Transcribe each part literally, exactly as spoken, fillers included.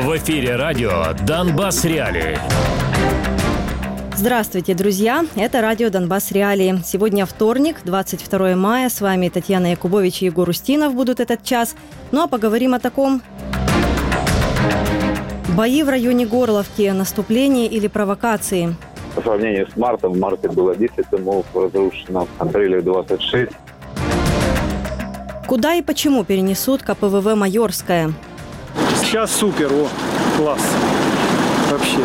В эфире радио «Донбасс Реалии». Здравствуйте, друзья! Это радио «Донбасс Реалии». Сегодня вторник, двадцать второе мая. С вами Татьяна Якубович и Егор Устинов будут этот час. Ну а поговорим о таком. Бои в районе Горловки. Наступление или провокации? По сравнению с мартом, в марте было десять домов разрушено, в апреле двадцать шесть. Куда и почему перенесут ка пэ вэ вэ «Майорская»? Сейчас супер, о, класс. Вообще.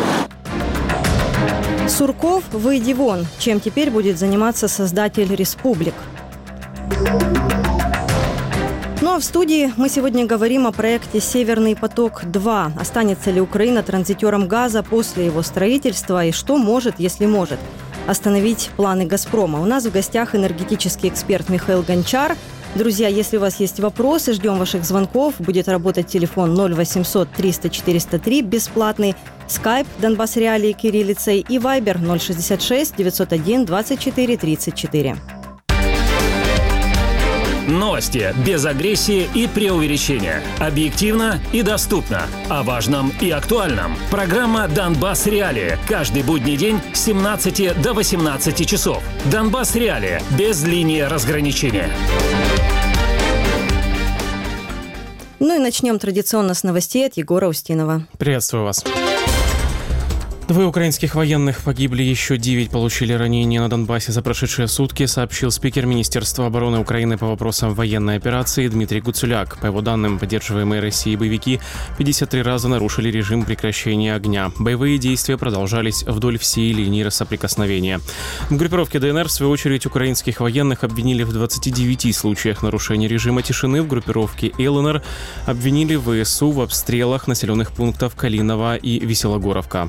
Сурков, выйди вон. Чем теперь будет заниматься создатель «Республик»? Ну а в студии мы сегодня говорим о проекте «Северный поток-два». Останется ли Украина транзитером газа после его строительства и что может, если может, остановить планы «Газпрома». У нас в гостях энергетический эксперт Михаил Гончар. Друзья, если у вас есть вопросы, ждем ваших звонков. Будет работать телефон ноль восемьсот триста четыреста три, бесплатный. Скайп «Донбасс Реалии» кириллицей и Вайбер ноль шестьдесят шесть девятьсот один двадцать четыре тридцать четыре. Новости без агрессии и преувеличения. Объективно и доступно. О важном и актуальном. Программа «Донбасс Реалии». Каждый будний день с семнадцати до восемнадцати часов. «Донбасс Реалии» без линии разграничения. Ну и начнем традиционно с новостей от Егора Устинова. Приветствую вас. Двое украинских военных погибли, еще девять получили ранения на Донбассе за прошедшие сутки, сообщил спикер Министерства обороны Украины по вопросам военной операции Дмитрий Гуцуляк. По его данным, поддерживаемые Россией боевики пятьдесят три раза нарушили режим прекращения огня. Боевые действия продолжались вдоль всей линии соприкосновения. В группировке дэ эн эр, в свою очередь, украинских военных обвинили в двадцати девяти случаях нарушения режима тишины. В группировке эл эн эр обвинили вэ эс у в обстрелах населенных пунктов Калиново и Веселогоровка.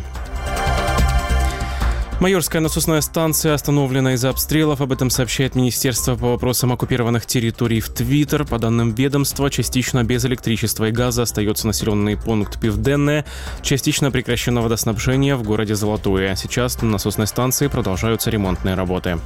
Майорская насосная станция остановлена из-за обстрелов. Об этом сообщает Министерство по вопросам оккупированных территорий в Твиттер. По данным ведомства, частично без электричества и газа остается населенный пункт Південне. Частично прекращено водоснабжение в городе Золотое. Сейчас на насосной станции продолжаются ремонтные работы.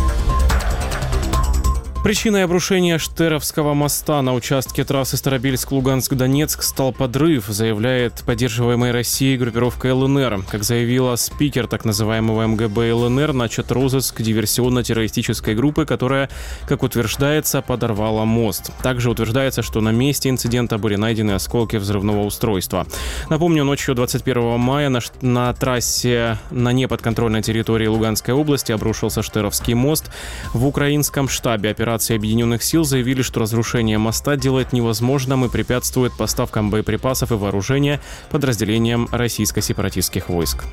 Причиной обрушения Штеровского моста на участке трассы Старобельск-Луганск-Донецк стал подрыв, заявляет поддерживаемая Россией группировка эл эн эр. Как заявила спикер так называемого эм гэ бэ эл эн эр, начат розыск диверсионно-террористической группы, которая, как утверждается, подорвала мост. Также утверждается, что на месте инцидента были найдены осколки взрывного устройства. Напомню, ночью двадцать первого мая на, на трассе на неподконтрольной территории Луганской области обрушился Штеровский мост. В украинском штабе операции Объединенных сил заявили, что разрушение моста делает невозможным и препятствует поставкам боеприпасов и вооружения подразделениям российско-сепаратистских войск.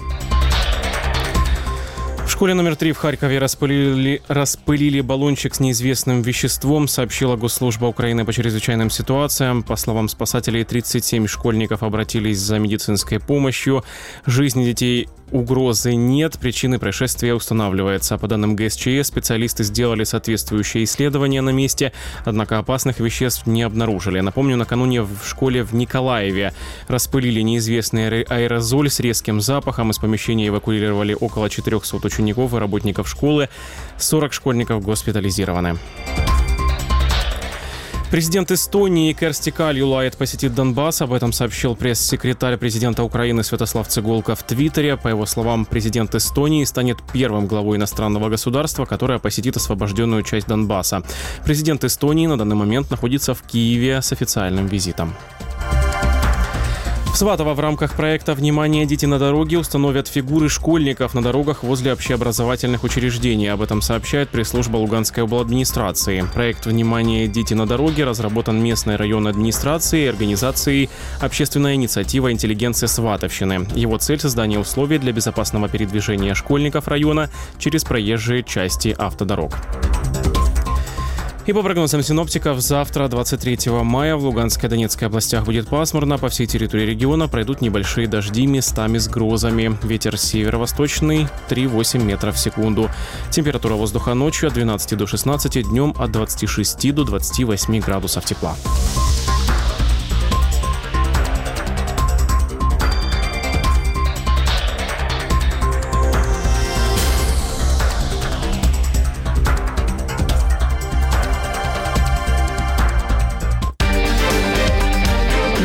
В школе номер три в Харькове распылили, распылили баллончик с неизвестным веществом, сообщила Госслужба Украины по чрезвычайным ситуациям. По словам спасателей, тридцать семь школьников обратились за медицинской помощью. Жизни детей угрозы нет, причины происшествия устанавливаются. По данным гэ эс че эс, специалисты сделали соответствующее исследование на месте, однако опасных веществ не обнаружили. Напомню, накануне в школе в Николаеве распылили неизвестный аэрозоль с резким запахом. Из помещения эвакуировали около четырехсот учеников и работников школы. сорок школьников госпитализированы. Президент Эстонии Керсти Кальюлайд посетит Донбасс. Об этом сообщил пресс-секретарь президента Украины Святослав Цыгулка в Твиттере. По его словам, президент Эстонии станет первым главой иностранного государства, которое посетит освобожденную часть Донбасса. Президент Эстонии на данный момент находится в Киеве с официальным визитом. В Сватово в рамках проекта «Внимание, дети на дороге» установят фигуры школьников на дорогах возле общеобразовательных учреждений. Об этом сообщает пресс-служба Луганской обладминистрации. Проект «Внимание, дети на дороге» разработан местной районной администрацией и организацией «Общественная инициатива интеллигенции Сватовщины». Его цель – создание условий для безопасного передвижения школьников района через проезжие части автодорог. И по прогнозам синоптиков, завтра, двадцать третьего мая, в Луганской и Донецкой областях будет пасмурно. По всей территории региона пройдут небольшие дожди, местами с грозами. Ветер северо-восточный три-восемь метров в секунду. Температура воздуха ночью от двенадцати до шестнадцати, днем от двадцати шести до двадцати восьми градусов тепла.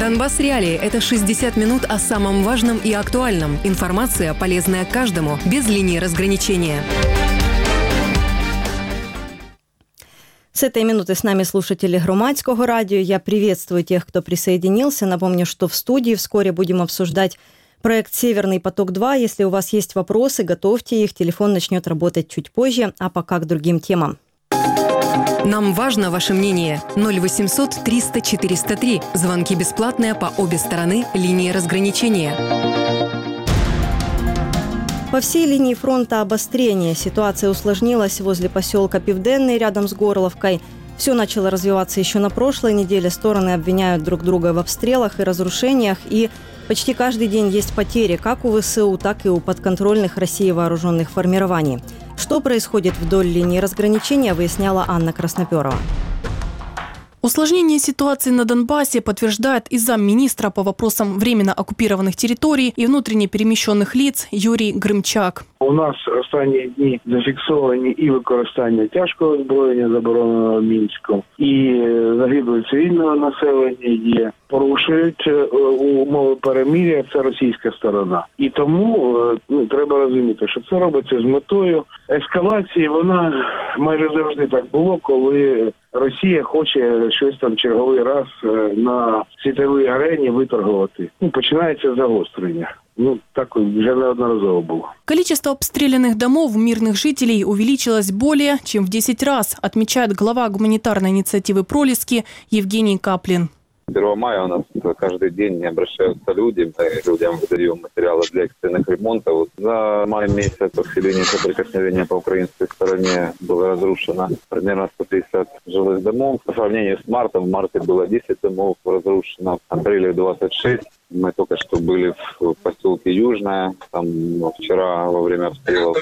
Донбасс Реалии – это шестьдесят минут о самом важном и актуальном. Информация, полезная каждому, без линии разграничения. С этой минуты с нами слушатели Громадского радио. Я приветствую тех, кто присоединился. Напомню, что в студии вскоре будем обсуждать проект «Северный поток-два». Если у вас есть вопросы, готовьте их. Телефон начнет работать чуть позже. А пока к другим темам. Нам важно ваше мнение. ноль восемьсот триста четыреста три. Звонки бесплатные по обе стороны линии разграничения. По всей линии фронта обострение. Ситуация усложнилась возле поселка Пивденный рядом с Горловкой. Все начало развиваться еще на прошлой неделе. Стороны обвиняют друг друга в обстрелах и разрушениях. И почти каждый день есть потери как у ВСУ, так и у подконтрольных России вооруженных формирований. Что происходит вдоль линии разграничения, выясняла Анна Красноперова. Усложнение ситуации на Донбассе подтверждает и замминистра по вопросам временно оккупированных территорий и внутренне перемещенных лиц Юрий Гримчак. У нас останні дні зафіксовані і використання тяжкого озброєння, забороненого Мінськом, і загибле цивільного населення є. Порушують умови перемир'я, це російська сторона. І тому ну, треба розуміти, що це робиться з метою ескалації. Вона майже завжди так було, коли Росія хоче щось там черговий раз на світовій арені виторгувати. Ну, починається загострення. Ну, так уже неодноразово было. Количество обстрелянных домов мирных жителей увеличилось более чем в десять раз, отмечает глава гуманитарной инициативы «Пролески» Евгений Каплин. первого мая у нас каждый день обращаются люди, мы людям выдаем материалы для экстренных ремонтов. Вот за май месяц по всей линии соприкосновения по украинской стороне было разрушено примерно сто пятьдесят жилых домов. По сравнению с мартом, в марте было десять домов разрушено, в апреле двадцать шесть. Мы только что были в поселке Южное. Там ну, вчера во время обстрелов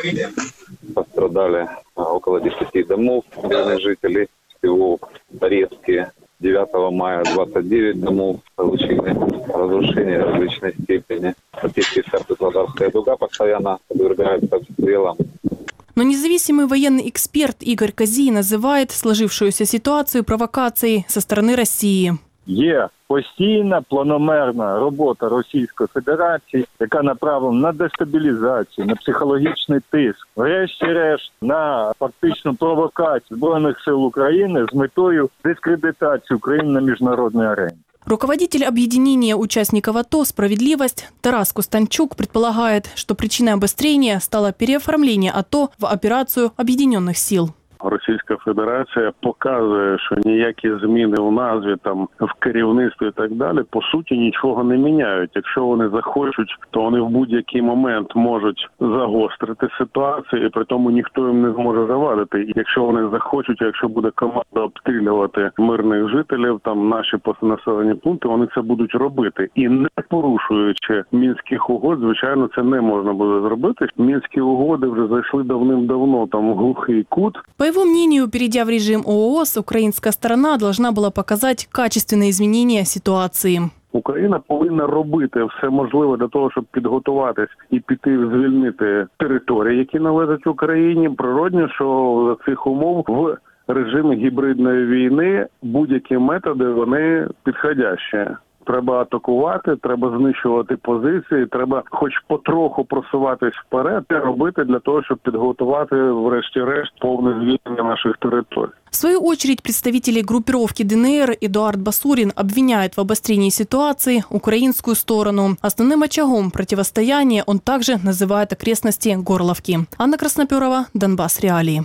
пострадали около десяти домов мирных жителей. Всего в Торецке девятого мая двадцать девять домов получили разрушения различной степени. Практически вся Светлодарская дуга постоянно подвергается обстрелам. Но независимый военный эксперт Игорь Козий называет сложившуюся ситуацию провокацией со стороны России. Є постійна планомерна робота Російської Федерації, яка направлена на дестабілізацію, на психологічний тиск, врешті-решт на фактичну провокацію Збройних сил України з метою дискредитації України на міжнародній арені. Руководитель объединения участников АТО «Справедливость» Тарас Кустанчук предполагает, что причиной обострения стало переоформление АТО в операцию объединенных сил. Російська Федерація показує, що ніякі зміни в назві, там, в керівництві і так далі, по суті, нічого не міняють. Якщо вони захочуть, то вони в будь-який момент можуть загострити ситуацію, і при тому ніхто їм не зможе завадити. І якщо вони захочуть, якщо буде команда обстрілювати мирних жителів, там, наші населені пункти, вони це будуть робити. І не порушуючи Мінських угод, звичайно, це не можна буде зробити. Мінські угоди вже зайшли давним-давно там в глухий кут. По его мнению, перейдя в режим ООС, украинская сторона должна была показать качественные изменения ситуации. Україна повинна робити все можливе для того, щоб підготуватись і піти звільнити території, які належать Україні. Природно, що за цих умов в режимі гібридної війни будь-які методи, вони підходящі. Треба атакувати, треба знищувати позиції, треба хоч потроху просуватись вперед і робити для того, щоб підготувати, врешті-решт, повне звільнення наших територій. В свою очередь, представители группировки ДНР Эдуард Басурин обвиняет в обострении ситуации украинскую сторону. Основным очагом противостояния он также называет окрестности Горловки. Анна Красноперова, Донбасс Реалии.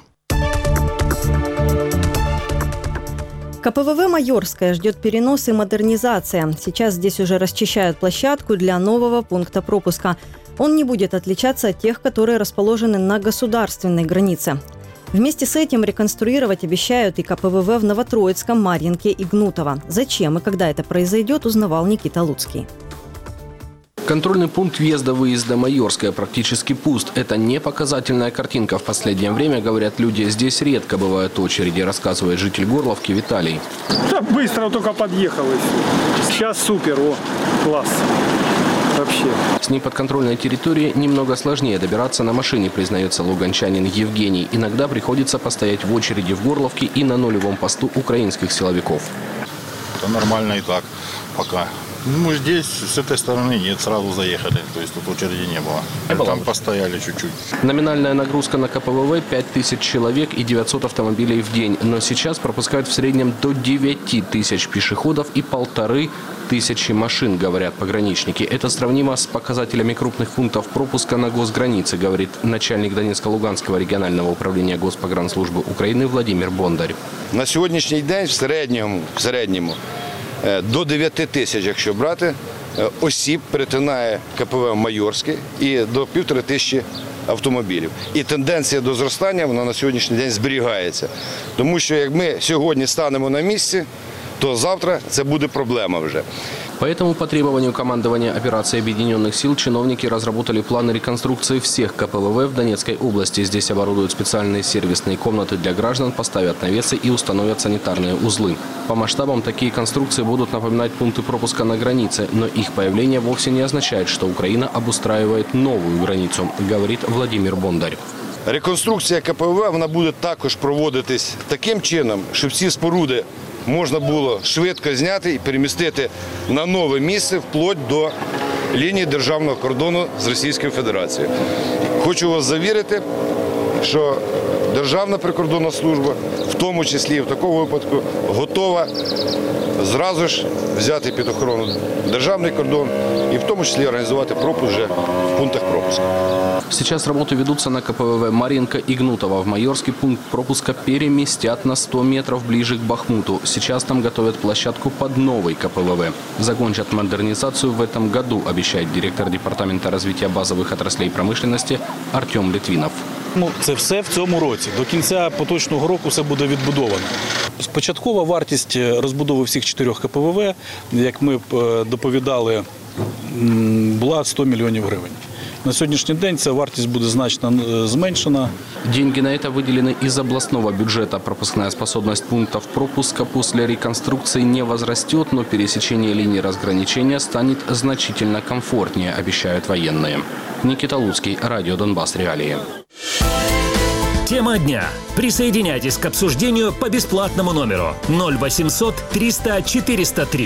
КПВВ «Майорская» ждет перенос и модернизация. Сейчас здесь уже расчищают площадку для нового пункта пропуска. Он не будет отличаться от тех, которые расположены на государственной границе. Вместе с этим реконструировать обещают и КПВВ в Новотроицком, Марьинке и Гнутово. Зачем и когда это произойдет, узнавал Никита Луцкий. Контрольный пункт въезда-выезда «Майорская» практически пуст. Это не показательная картинка. В последнее время, говорят люди, здесь редко бывают очереди, рассказывает житель Горловки Виталий. Да, быстро только подъехал. Сейчас супер, о, класс. Вообще. С неподконтрольной территории немного сложнее добираться на машине, признается луганчанин Евгений. Иногда приходится постоять в очереди в Горловке и на нулевом посту украинских силовиков. Это нормально и так пока. Ну, здесь, с этой стороны нет, сразу заехали. То есть тут очереди не было. Не было. Там постояли чуть-чуть. Номинальная нагрузка на ка пэ вэ вэ – пять тысяч человек и девятьсот автомобилей в день. Но сейчас пропускают в среднем до девять тысяч пешеходов и полторы тысячи машин, говорят пограничники. Это сравнимо с показателями крупных пунктов пропуска на госгранице, говорит начальник Донецко-Луганского регионального управления Госпогранслужбы Украины Владимир Бондар. На сьогоднішній день в середньому, в середньому до дев'яти тисяч, якщо брати, осіб перетинає ка пе вэ Майорське і до півтори тисячі автомобілів. І тенденція до зростання вона на сьогоднішній день зберігається. Тому що як ми сьогодні станемо на місці, то завтра це буде проблема вже. Поэтому по требованию командования операции Объединенных сил чиновники разработали планы реконструкции всех ка пэ вэ вэ в Донецкой области. Здесь оборудуют специальные сервисные комнаты для граждан, поставят навесы и установят санитарные узлы. По масштабам такие конструкции будут напоминать пункты пропуска на границе, но их появление вовсе не означает, что Украина обустраивает новую границу, говорит Владимир Бондар. Реконструкція ка пе вэ вэ вона буде також проводитись таким чином, щоб ці споруди можна було швидко зняти і перемістити на нове місце вплоть до лінії державного кордону з Російською Федерацією. Хочу вас завірити, що Державна прикордонна служба, в тому числі і в такому випадку, готова зразу ж взяти під охорону державний кордон и в том числе организовать пропуск уже в пунктах пропуска. Сейчас работы ведутся на ка пэ вэ вэ Маринка и Гнутово. В Майорский пункт пропуска переместят на сто метров ближе к Бахмуту. Сейчас там готовят площадку под новый ка пэ вэ вэ. Закончат модернизацию в этом году, обещает директор Департамента развития базовых отраслей промышленности Артем Литвинов. Ну, це все в цьому році. До кінця поточного року все буде відбудовано. Початкова вартість розбудови всіх чотирьох ка пэ вэ вэ, як ми доповідали, була сто мільйонів гривень. На сегодняшний день ця вартість буде значно зменшена. Деньги на это выделены из областного бюджета. Пропускная способность пунктов пропуска после реконструкции не возрастет, но пересечение линии разграничения станет значительно комфортнее, обещают военные. Никита Луцкий, Радио Донбасс. Реалии. Тема дня. Присоединяйтесь к обсуждению по бесплатному номеру ноль восемьсот триста четыреста три.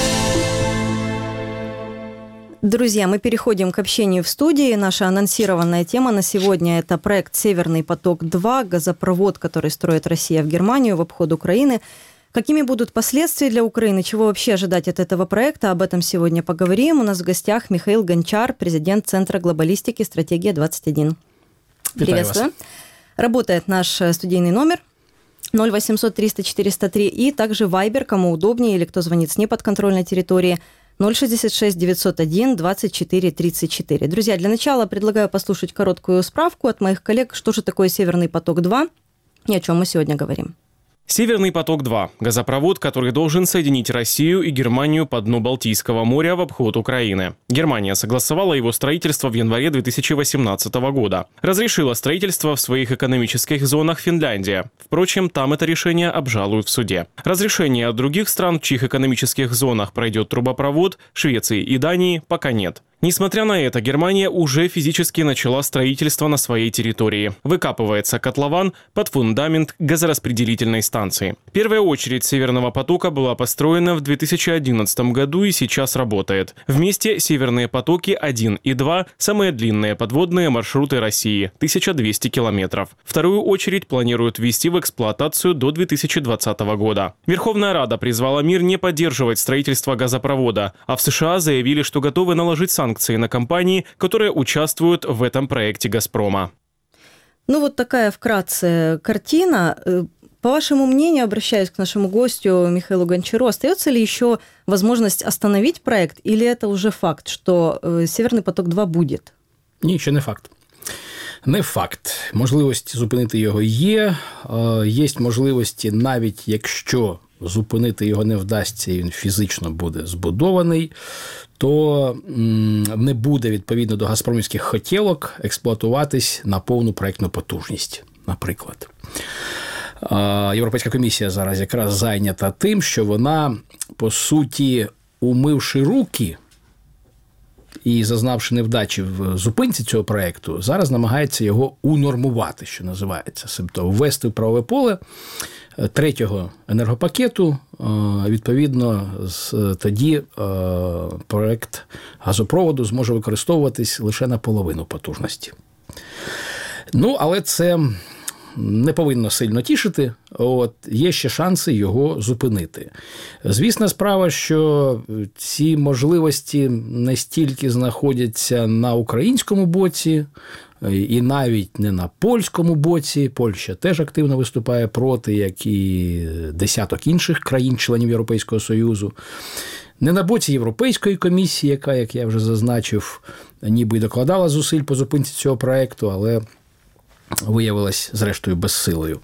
Друзья, мы переходим к общению в студии. Наша анонсированная тема на сегодня – это проект «Северный поток-два», газопровод, который строит Россия в Германию в обход Украины. Какими будут последствия для Украины? Чего вообще ожидать от этого проекта? Об этом сегодня поговорим. У нас в гостях Михаил Гончар, президент Центра глобалистики «Стратегия двадцать один». Приветствую. Работает наш студийный номер ноль восемьсот триста четыреста три и также Вайбер, кому удобнее или кто звонит с неподконтрольной территории, ноль шестьдесят шесть девятьсот один двадцать четыре тридцать четыре. Друзья, для начала предлагаю послушать короткую справку от моих коллег, что же такое «Северный поток-два» и о чем мы сегодня говорим. «Северный поток-два» – газопровод, который должен соединить Россию и Германию по дну Балтийского моря в обход Украины. Германия согласовала его строительство в январе две тысячи восемнадцатого года. Разрешила строительство в своих экономических зонах Финляндия. Впрочем, там это решение обжалуют в суде. Разрешения от других стран, в чьих экономических зонах пройдет трубопровод, Швеции и Дании, пока нет. Несмотря на это, Германия уже физически начала строительство на своей территории. Выкапывается котлован под фундамент газораспределительной станции. Первая очередь «Северного потока» была построена в две тысячи одиннадцатом году и сейчас работает. Вместе «Северные потоки один и два» – самые длинные подводные маршруты России – тысяча двести километров. Вторую очередь планируют ввести в эксплуатацию до две тысячи двадцатого года. Верховная Рада призвала мир не поддерживать строительство газопровода, а в США заявили, что готовы наложить санкции санкции на компании, которые участвуют в этом проекте «Газпрома». Ну вот такая вкратце картина. По вашему мнению, обращаюсь к нашему гостю Михаилу Гончару, остается ли еще возможность остановить проект, или это уже факт, что «Северный поток-два» будет? Ні, ще не факт. Не факт. Можливості зупинити його є. Є можливості, навіть якщо зупинити його не вдасться і він фізично буде збудований, то не буде, відповідно до газпромівських хотілок, експлуатуватись на повну проєктну потужність, наприклад. Європейська комісія зараз якраз зайнята тим, що вона, по суті, умивши руки і зазнавши невдачі в зупинці цього проєкту, зараз намагається його унормувати, що називається, тобто ввести в правове поле третього енергопакету, відповідно, тоді проект газопроводу зможе використовуватись лише на половину потужності. Ну, але це не повинно сильно тішити, от, є ще шанси його зупинити. Звісна справа, що ці можливості не стільки знаходяться на українському боці, і навіть не на польському боці. Польща теж активно виступає проти, як і десяток інших країн-членів Європейського Союзу. Не на боці Європейської комісії, яка, як я вже зазначив, ніби й докладала зусиль по зупинці цього проєкту, але виявилась, зрештою, безсилою.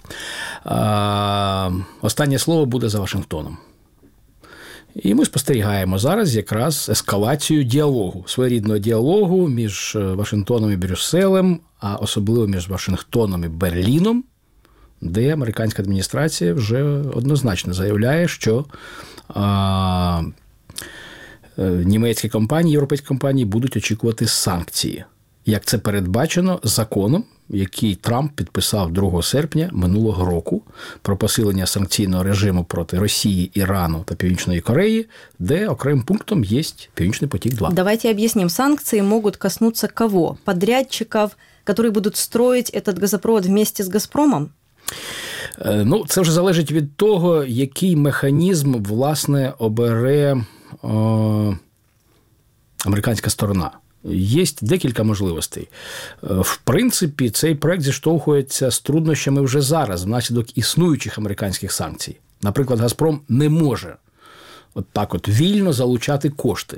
А, останнє слово буде за Вашингтоном. І ми спостерігаємо зараз якраз ескалацію діалогу, своєрідного діалогу між Вашингтоном і Брюсселем, а особливо між Вашингтоном і Берліном, де американська адміністрація вже однозначно заявляє, що а, німецькі компанії, європейські компанії будуть очікувати санкції, як це передбачено законом, який Трамп підписав другого серпня минулого року про посилення санкційного режиму проти Росії, Ірану та Північної Кореї, де окремим пунктом є Північний потік-два. Давайте объясним. Санкции могут коснуться кого? Подрядчиков, которые будут строить этот газопровод вместе с «Газпромом»? Ну, це вже залежить від того, який механізм, власне, обере о, американська сторона. Є декілька можливостей. В принципі, цей проект зіштовхується з труднощами вже зараз, внаслідок існуючих американських санкцій. Наприклад, «Газпром» не може от так от вільно залучати кошти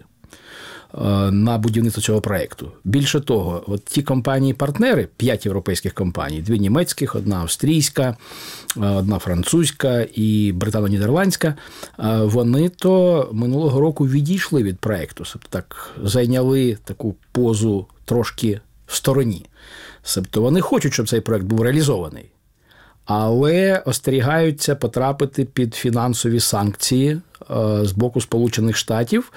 на будівництво цього проєкту. Більше того, от ті компанії-партнери, п'ять європейських компаній, дві німецьких, одна австрійська, одна французька і британо-нідерландська, вони то минулого року відійшли від проєкту, тобто так зайняли таку позу трошки в стороні. Тобто вони хочуть, щоб цей проєкт був реалізований, але остерігаються потрапити під фінансові санкції з боку Сполучених Штатів,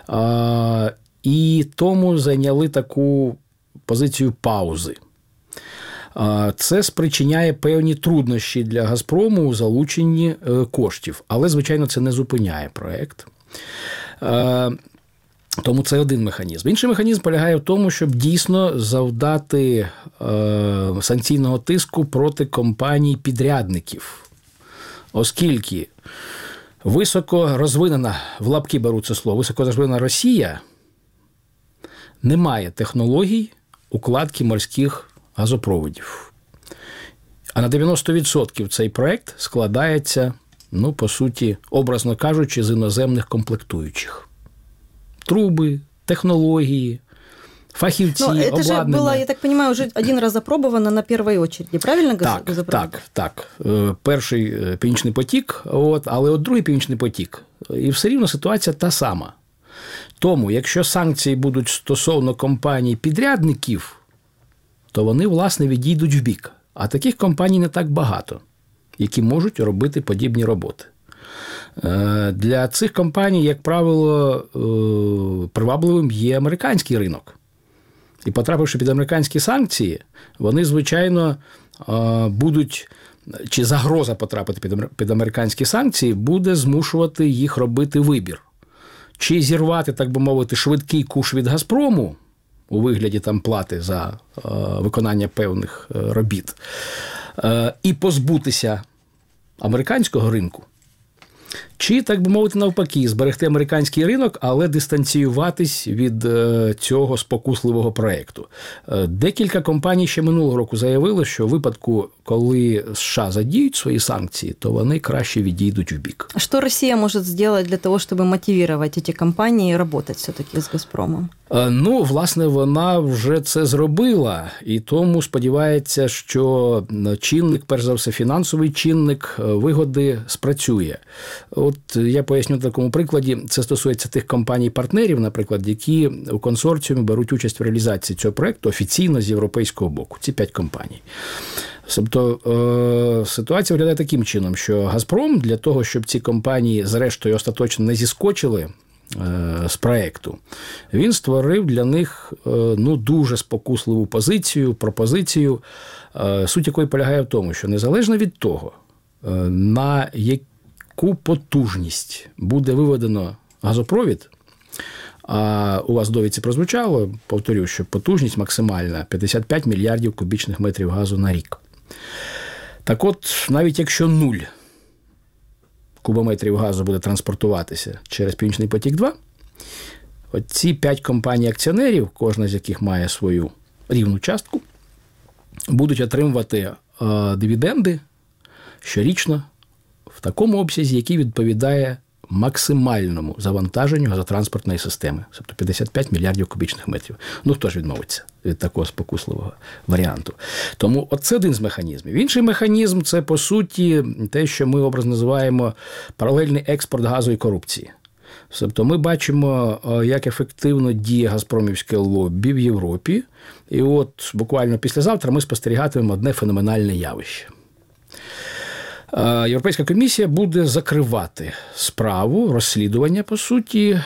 і тому зайняли таку позицію паузи. Це спричиняє певні труднощі для «Газпрому» у залученні коштів, але, звичайно, це не зупиняє проєкт. Тому це один механізм. Інший механізм полягає в тому, щоб дійсно завдати санкційного тиску проти компаній-підрядників, оскільки високо розвинена, в лапки беру це слово, високо розвинена Росія не має технологій укладки морських газопроводів. А на дев'яносто відсотків цей проєкт складається, ну, по суті, образно кажучи, з іноземних комплектуючих. Труби, технології, фахівці, обладнання. Это же было, я так понимаю, уже один раз опробовано на первой очереди, правильно? Так, так, так. Перший «Північний потік», от, але от другий «Північний потік». І все рівно ситуація та сама. Тому, якщо санкції будуть стосовно компаній-підрядників, то вони, власне, відійдуть вбік. А таких компаній не так багато, які можуть робити подібні роботи. Для цих компаній, як правило, привабливим є американський ринок. І потрапивши під американські санкції, вони, звичайно, будуть, чи загроза потрапити під американські санкції, буде змушувати їх робити вибір. Чи зірвати, так би мовити, швидкий куш від «Газпрому» у вигляді там плати за виконання певних робіт, і позбутися американського ринку, чи, так би мовити, навпаки, зберегти американський ринок, але дистанціюватись від цього спокусливого проєкту. Декілька компаній ще минулого року заявили, що в випадку, коли США задіють свої санкції, то вони краще відійдуть в бік. А що Росія може зробити для того, щоб мотивувати ці компанії працювати все-таки з «Газпромом»? Ну, власне, вона вже це зробила, і тому сподівається, що чинник, перш за все, фінансовий чинник вигоди спрацює. От я поясню на такому прикладі, це стосується тих компаній-партнерів, наприклад, які у консорціумі беруть участь в реалізації цього проєкту офіційно з європейського боку. Ці п'ять компаній. Тобто ситуація виглядає таким чином, що «Газпром» для того, щоб ці компанії зрештою остаточно не зіскочили з проєкту, він створив для них ну, дуже спокусливу позицію, пропозицію, суть якої полягає в тому, що незалежно від того, на яку потужність буде виведено газопровід, а у вас в довідці прозвучало, повторю, що потужність максимальна п'ятдесят п'ять мільярдів кубічних метрів газу на рік. Так от, навіть якщо нуль кубометрів газу буде транспортуватися через Північний потік-два, от ці п'ять компаній-акціонерів, кожна з яких має свою рівну частку, будуть отримувати е, дивіденди щорічно в такому обсязі, який відповідає максимальному завантаженню газотранспортної системи, тобто п'ятдесят п'ять мільярдів кубічних метрів. Ну, хто ж відмовиться від такого спокусливого варіанту? Тому от це один з механізмів. Інший механізм – це, по суті, те, що ми образно називаємо паралельний експорт газу і корупції. Тобто ми бачимо, як ефективно діє газпромівське лоббі в Європі, і от буквально післязавтра ми спостерігатимемо одне феноменальне явище. Європейська комісія буде закривати справу, розслідування, по суті,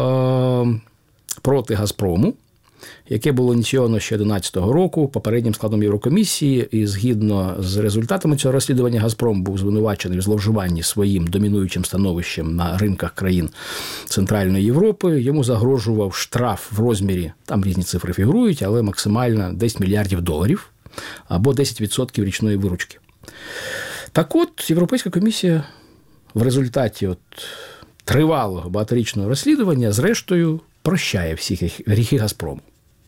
проти «Газпрому», яке було ініційовано ще дві тисячі одинадцятого року попереднім складом Єврокомісії, і згідно з результатами цього розслідування «Газпром» був звинувачений в зловживанні своїм домінуючим становищем на ринках країн Центральної Європи. Йому загрожував штраф в розмірі, там різні цифри фігурують, але максимально десять мільярдів доларів або десять відсотків річної виручки. Так от, Європейська комісія в результаті от тривалого багаторічного розслідування зрештою прощає всі гріхи «Газпрому».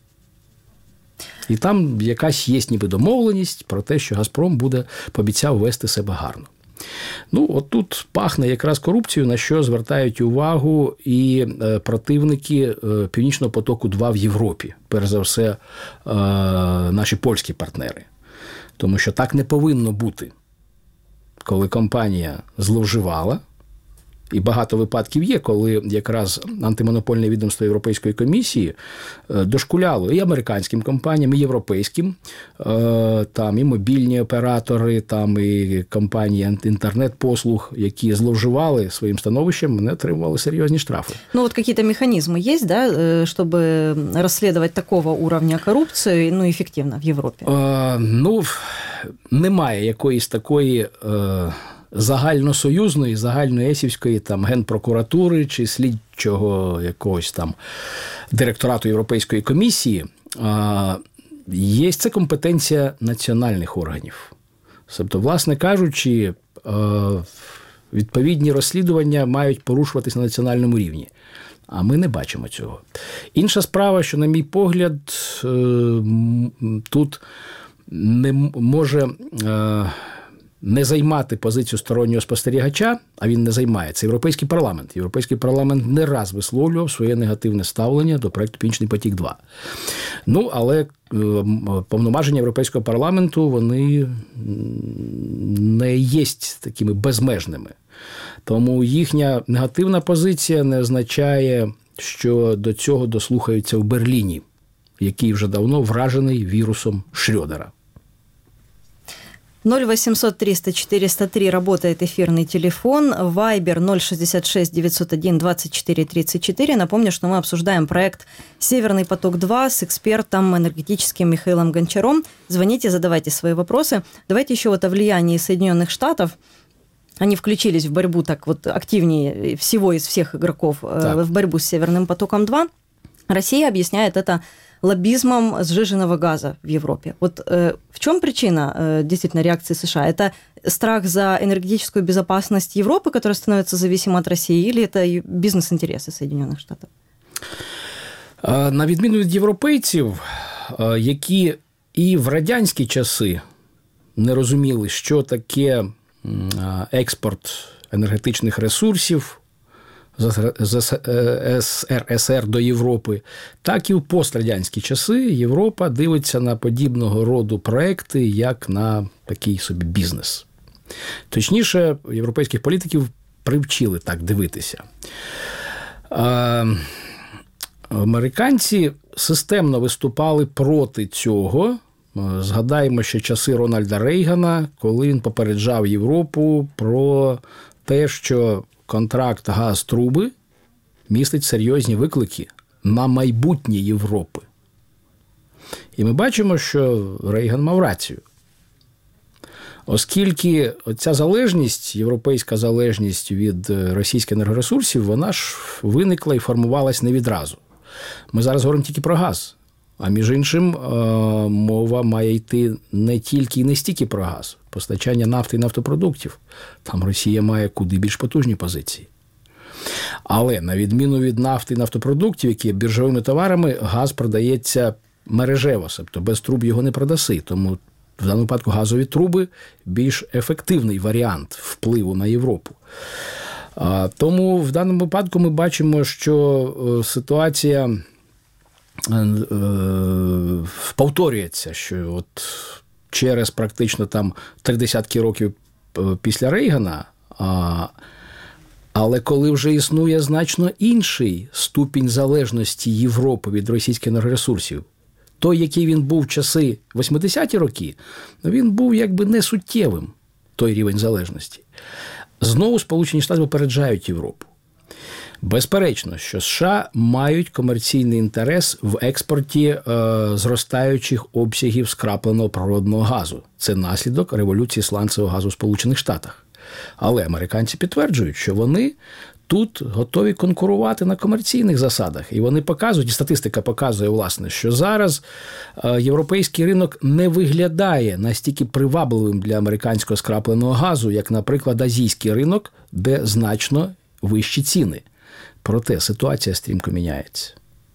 І там якась є ніби домовленість про те, що «Газпром» буде, пообіцяв вести себе гарно. Ну, от тут пахне якраз корупцією, на що звертають увагу і противники «Північного потоку-два» в Європі. Перш за все, наші польські партнери. Тому що так не повинно бути. Коли компанія зловживала, і багато випадків є, коли якраз антимонопольне відомство Європейської комісії дошкуляло і американським компаніям, і європейським, там і мобільні оператори, там і компанії інтернет-послуг, які зловживали своїм становищем, вони отримували серйозні штрафи. Ну, вот какие-то механизмы есть, да, чтобы расследовать такого уровня коррупцию, ну, ефективно в Європі? Е, ну, немає якоїсь такої е, загальносоюзної, загальноесівської там генпрокуратури чи слідчого якогось там директорату Європейської комісії. Е, є це компетенція національних органів. Тобто, власне кажучи, е, відповідні розслідування мають порушуватись на національному рівні. А ми не бачимо цього. Інша справа, що, на мій погляд, е, тут не може е, не займати позицію стороннього спостерігача, а він не займає. Це Європейський парламент. Європейський парламент не раз висловлював своє негативне ставлення до проєкту «Північний потік-два». Ну, але е, повноваження Європейського парламенту, вони не є такими безмежними. Тому їхня негативна позиція не означає, що до цього дослухаються в Берліні, який вже давно вражений вірусом Шрёдера. ноль восемьсот триста четыреста три работает эфирный телефон, Вайбер ноль шестьдесят шесть девятьсот один двадцать четыре тридцать четыре. Напомню, что мы обсуждаем проект «Северный поток-два» с экспертом энергетическим Михаилом Гончаром. Звоните, задавайте свои вопросы. Давайте еще вот о влиянии Соединенных Штатов. Они включились в борьбу так вот активнее всего из всех игроков так. в борьбу с «Северным потоком-два». Россия объясняет это лоббизмом сжиженного газа в Европе. Вот э, в чем причина э, действительно реакции США? Это страх за энергетическую безопасность Европы, которая становится зависима от России, или это бизнес-интересы Соединенных Штатов? На відміну від європейців, які і в радянські часи не розуміли, що таке експорт енергетичних ресурсів з ес ер ес ер до Європи, так і в пострадянські часи Європа дивиться на подібного роду проекти, як на такий собі бізнес. Точніше, європейських політиків привчили так дивитися. Американці системно виступали проти цього. Згадаємо ще часи Рональда Рейгана, коли він попереджав Європу про те, що контракт «Газтруби» містить серйозні виклики на майбутнє Європи. І ми бачимо, що Рейган мав рацію. Оскільки ця залежність, європейська залежність від російських енергоресурсів, вона ж виникла і формувалась не відразу. Ми зараз говоримо тільки про газ. А між іншим, мова має йти не тільки і не стільки про газ. Постачання нафти і нафтопродуктів. Там Росія має куди більш потужні позиції. Але на відміну від нафти і нафтопродуктів, які є біржовими товарами, газ продається мережево, тобто без труб його не продаси. Тому в даному випадку газові труби – більш ефективний варіант впливу на Європу. Тому в даному випадку ми бачимо, що ситуація повторюється, що от через практично там три десятки років після Рейгана, але коли вже існує значно інший ступінь залежності Європи від російських енергоресурсів, той, який він був в часи восьмидесяті роки, він був якби не суттєвим, той рівень залежності. Знову Сполучені Штати попереджають Європу. Безперечно, що США мають комерційний інтерес в експорті е, зростаючих обсягів скрапленого природного газу. Це наслідок революції сланцевого газу в Сполучених Штатах. Але американці підтверджують, що вони тут готові конкурувати на комерційних засадах. І вони показують, і статистика показує, власне, що зараз е, європейський ринок не виглядає настільки привабливим для американського скрапленого газу, як, наприклад, азійський ринок, де значно вищі ціни. Проте ситуація стрімко міняється.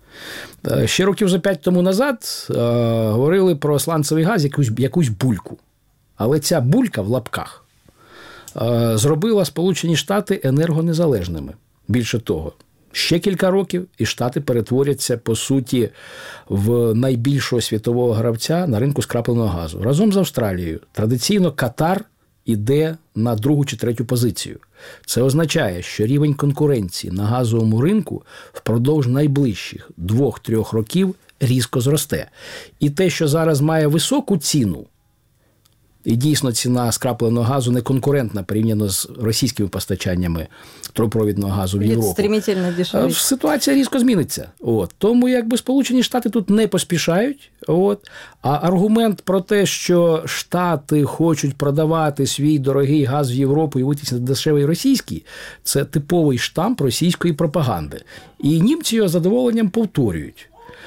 Ще років за п'ять тому назад е, говорили про сланцевий газ якусь, якусь бульку. Але ця булька в лапках е, зробила Сполучені Штати енергонезалежними. Більше того, ще кілька років і Штати перетворяться, по суті, в найбільшого світового гравця на ринку скрапленого газу. Разом з Австралією традиційно Катар іде на другу чи третю позицію. Це означає, що рівень конкуренції на газовому ринку впродовж найближчих двох-трьох років різко зросте. І те, що зараз має високу ціну, і дійсно ціна скрапленого газу не конкурентна порівняно з російськими постачаннями трубопровідного газу в Європу. Стремительно дешевіше. Ситуація різко зміниться. От. Тому якби Сполучені Штати тут не поспішають. От. А аргумент про те, що Штати хочуть продавати свій дорогий газ в Європу і витіснити дешевий російський, це типовий штамп російської пропаганди. І німці його з задоволенням повторюють.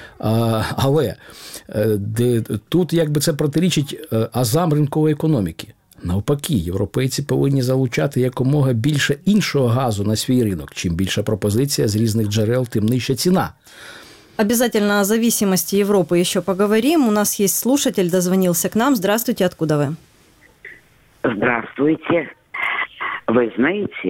Але тут якби це протирічить азам ринкової економіки. Навпаки, європейці повинні залучати якомога більше іншого газу на свій ринок. Чим більша пропозиція з різних джерел, тим нижча ціна. Обязательно о зависимости Европы еще поговорим. У нас есть слушатель, дозвонился к нам. Здравствуйте, откуда вы? Здравствуйте. Вы знаете,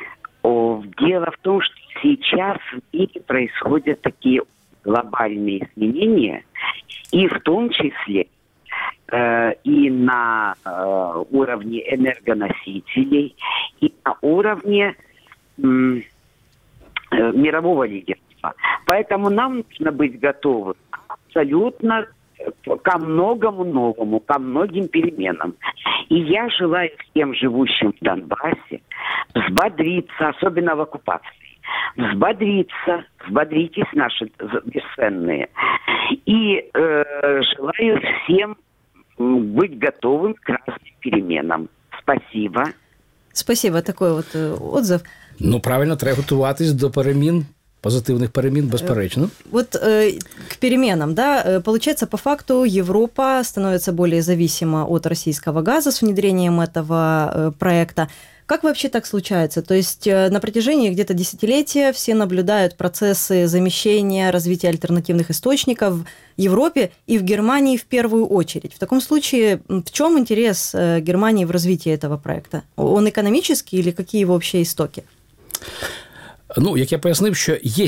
дело в том, что сейчас в мире происходят такие глобальные изменения, и в том числе э, и на э, уровне энергоносителей, и на уровне э, э, мирового лидерства. Поэтому нам нужно быть готовы абсолютно ко многому новому, ко многим переменам. И я желаю всем живущим в Донбассе взбодриться, особенно в оккупации. Взбодриться, взбодритесь, наши бесценные. И э, желаю всем быть готовым к разным переменам. Спасибо. Спасибо, такой вот отзыв. Ну, правильно, треба готуватись до перемін, позитивных перемен, бесперечно. Вот э, к переменам, да, получается, по факту Европа становится более зависима от российского газа с внедрением этого э, проекта. Как вообще так случается? То есть на протяжении где-то десятилетия все наблюдают процессы замещения, развития альтернативных источников в Европе и в Германии в первую очередь. В таком случае, в чем интерес Германии в развитии этого проекта? Он экономический или какие его вообще истоки? Ну, як я пояснив, що є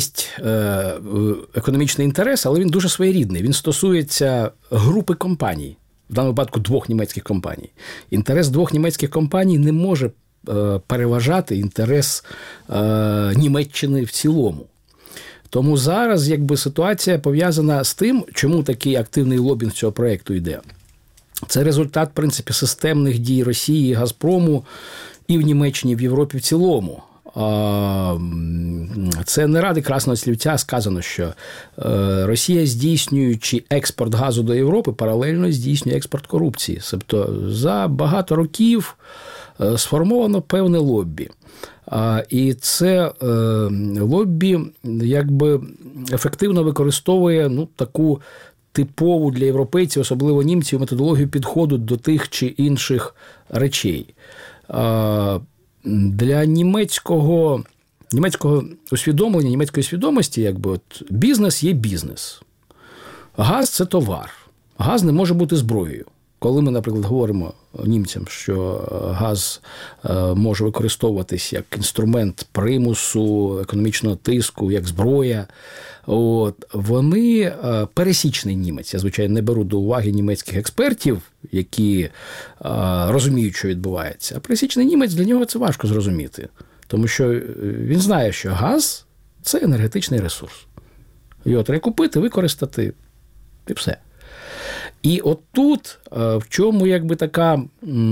економічний інтерес, але він дуже своєрідний. Він стосується групи компаній, в даному випадку двох німецьких компаній. Інтерес двох німецьких компаній не може переважати інтерес е, Німеччини в цілому. Тому зараз якби ситуація пов'язана з тим, чому такий активний лобінг цього проєкту йде. Це результат, в принципі, системних дій Росії і Газпрому і в Німеччині, і в Європі в цілому. це не ради красного слівця сказано, що Росія, здійснюючи експорт газу до Європи, паралельно здійснює експорт корупції. Тобто за багато років сформовано певне лоббі. І це лоббі якби ефективно використовує ну, таку типову для європейців, особливо німців, методологію підходу до тих чи інших речей. Для німецького, німецького усвідомлення, німецької свідомості, якби от, бізнес є бізнес. Газ – це товар. Газ не може бути зброєю. Коли ми, наприклад, говоримо німцям, що газ може використовуватись як інструмент примусу, економічного тиску, як зброя, от, вони, пересічний німець, я, звичайно, не беру до уваги німецьких експертів, які розуміють, що відбувається, а пересічний німець, для нього це важко зрозуміти, тому що він знає, що газ – це енергетичний ресурс. Його треба купити, використати, і все. І от тут в чому якби така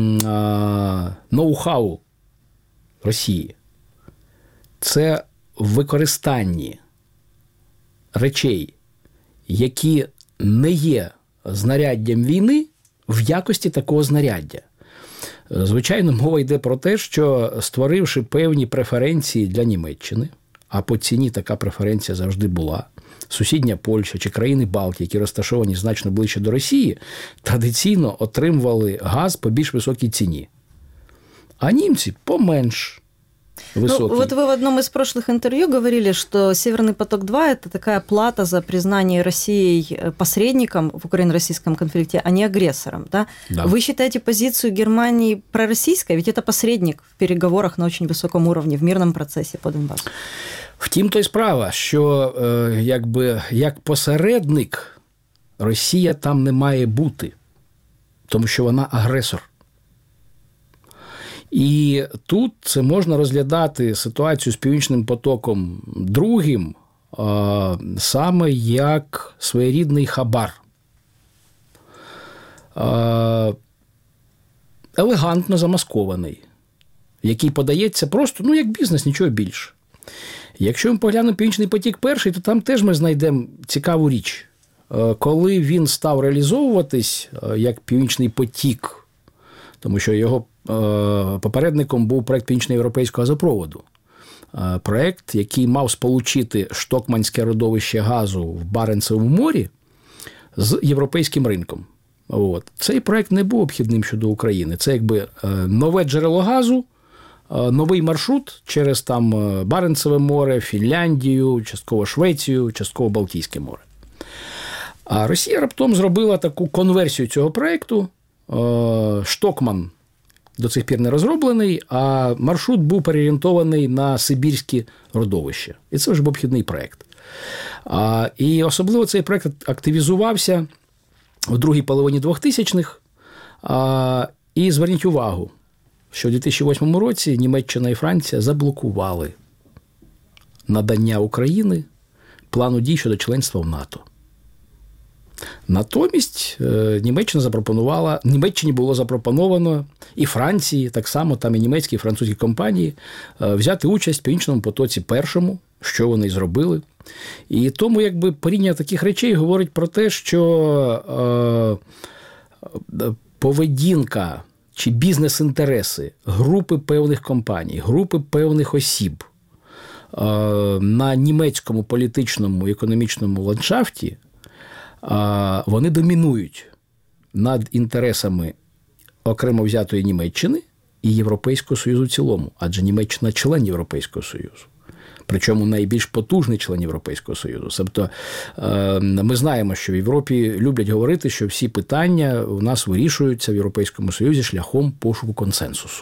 ноу-хау Росії? Це в використанні речей, які не є знаряддям війни, в якості такого знаряддя. Звичайно, мова йде про те, що створивши певні преференції для Німеччини, а по ціні така преференція завжди була, сусідня Польща чи країни Балтії, які розташовані значно ближче до Росії, традиційно отримували газ по більш високій ціні. А німці поменш высокий. Ну, вот вы в одном из прошлых интервью говорили, что «Северный поток-два» – это такая плата за признание Россией посредником в украино-российском конфликте, а не агрессором. Да? Да. Вы считаете позицию Германии пророссийской? Ведь это посредник в переговорах на очень высоком уровне, в мирном процессе по Донбассу. Втім, то й справа, що якби, як посередник Росія там не має бути, тому що вона агресор. І тут це можна розглядати ситуацію з Північним потоком другим саме як своєрідний хабар. Елегантно замаскований, який подається просто, ну, як бізнес, нічого більше. Якщо ми поглянемо «Північний потік перший», то там теж ми знайдемо цікаву річ. Коли він став реалізовуватись як «Північний потік», тому що його попередником був проєкт Північно-європейського газопроводу. Проєкт, який мав сполучити Штокманське родовище газу в Баренцевому морі з європейським ринком. От. Цей проєкт не був обхідним щодо України. Це якби нове джерело газу, новий маршрут через там Баренцеве море, Фінляндію, частково Швецію, частково Балтійське море. А Росія раптом зробила таку конверсію цього проєкту. Штокман до цих пір не розроблений, а маршрут був переорієнтований на сибірські родовища. І це вже був обхідний проєкт. І особливо цей проєкт активізувався в другій половині двохтисячних. І зверніть увагу, що в дві тисячі восьмому році Німеччина і Франція заблокували надання України плану дій щодо членства в НАТО. Натомість Німеччина запропонувала, Німеччині було запропоновано і Франції, так само там і німецькі, і французькі компанії, взяти участь в Північному потоці першому, що вони й зробили. І тому якби порівняння таких речей говорить про те, що е, поведінка чи бізнес-інтереси групи певних компаній, групи певних осіб е, на німецькому політичному і економічному ландшафті вони домінують над інтересами окремо взятої Німеччини і Європейського Союзу в цілому, адже Німеччина – член Європейського Союзу. Причому найбільш потужний член Європейського Союзу. Тобто ми знаємо, що в Європі люблять говорити, що всі питання у нас вирішуються в Європейському Союзі шляхом пошуку консенсусу.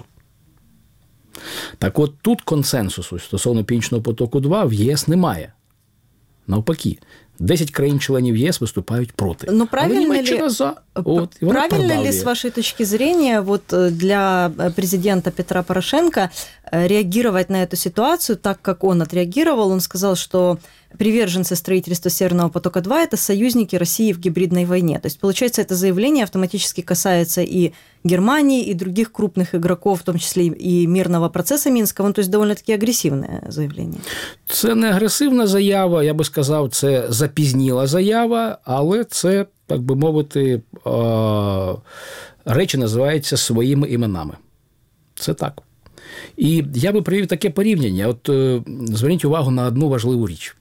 Так от тут консенсусу стосовно Північного потоку два в ЄС немає. Навпаки, десять країн-членів ЄС виступають проти. Но правильно Але Німеччина ли, за. От, і вона правильно продавлює. ли, с вашей точки зрения, вот для президента Петра Порошенко реагировать на эту ситуацию так, как он отреагировал? Он сказал, что приверженцы строительства Северного потока-два – это союзники России в гибридной войне. То есть, получается, это заявление автоматически касается и Германии, и других крупных игроков, в том числе и мирного процесса Минского. Ну, то есть, довольно-таки агрессивное заявление. Це не агресивна заява, я би сказав, це запізніла заява, але це, так би мовити, речі називаються своїми іменами. Це так. І я би привів таке порівняння. От зверніть увагу на одну важливу річ.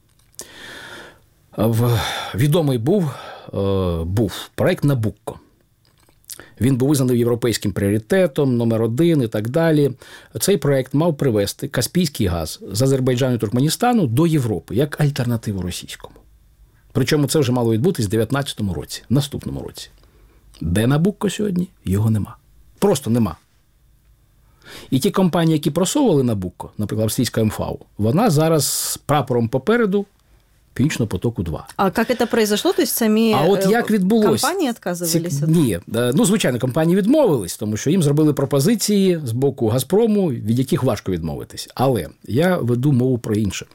Відомий був, був проєкт «Набукко». Він був визнаний європейським пріоритетом, номер один і так далі. Цей проєкт мав привести каспійський газ з Азербайджану і Туркменістану до Європи, як альтернативу російському. Причому це вже мало відбутись в дев'ятнадцятому році, в наступному році. Де «Набукко» сьогодні? Його нема. Просто нема. І ті компанії, які просовували «Набукко», наприклад, австрійська ем еф а, вона зараз з прапором попереду Північного потоку-два. А як це произошло? Тобто самі а от як відбулось? компанії відказувалися? Ні. Ну, звичайно, компанії відмовились, тому що їм зробили пропозиції з боку «Газпрому», від яких важко відмовитись. Але я веду мову про інше.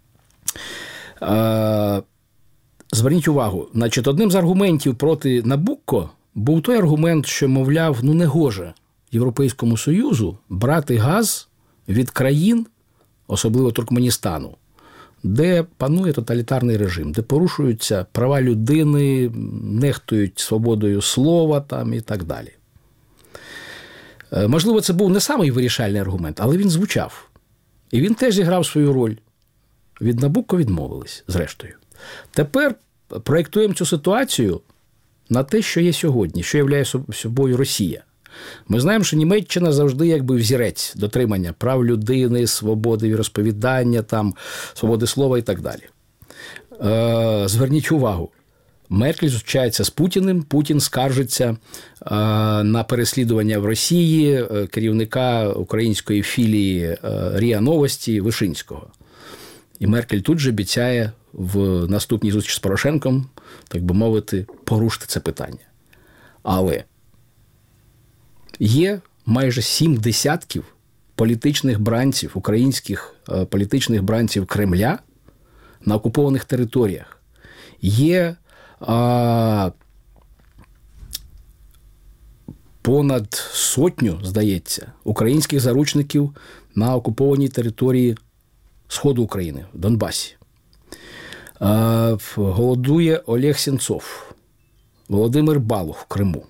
Зверніть увагу, значить, одним з аргументів проти «Набукко» був той аргумент, що, мовляв, ну не гоже Європейському Союзу брати газ від країн, особливо Туркменістану, де панує тоталітарний режим, де порушуються права людини, нехтують свободою слова там і так далі. Можливо, це був не самий вирішальний аргумент, але він звучав. І він теж зіграв свою роль. Від «Набукко» відмовились, зрештою. Тепер проєктуємо цю ситуацію на те, що є сьогодні, що являє собою Росія. Ми знаємо, що Німеччина завжди якби взірець дотримання прав людини, свободи віросповідання, там, свободи слова і так далі. Е, зверніть увагу, Меркель зустрічається з Путіним, Путін скаржиться е, на переслідування в Росії керівника української філії е, РІА Новості Вишинського. І Меркель тут же обіцяє в наступній зустрічі з Порошенком, так би мовити, порушити це питання. Але є майже сім десятків політичних бранців, українських політичних бранців Кремля на окупованих територіях. Є а, понад сотню, здається, українських заручників на окупованій території Сходу України, в Донбасі. А, голодує Олег Сенцов, Володимир Балух в Криму.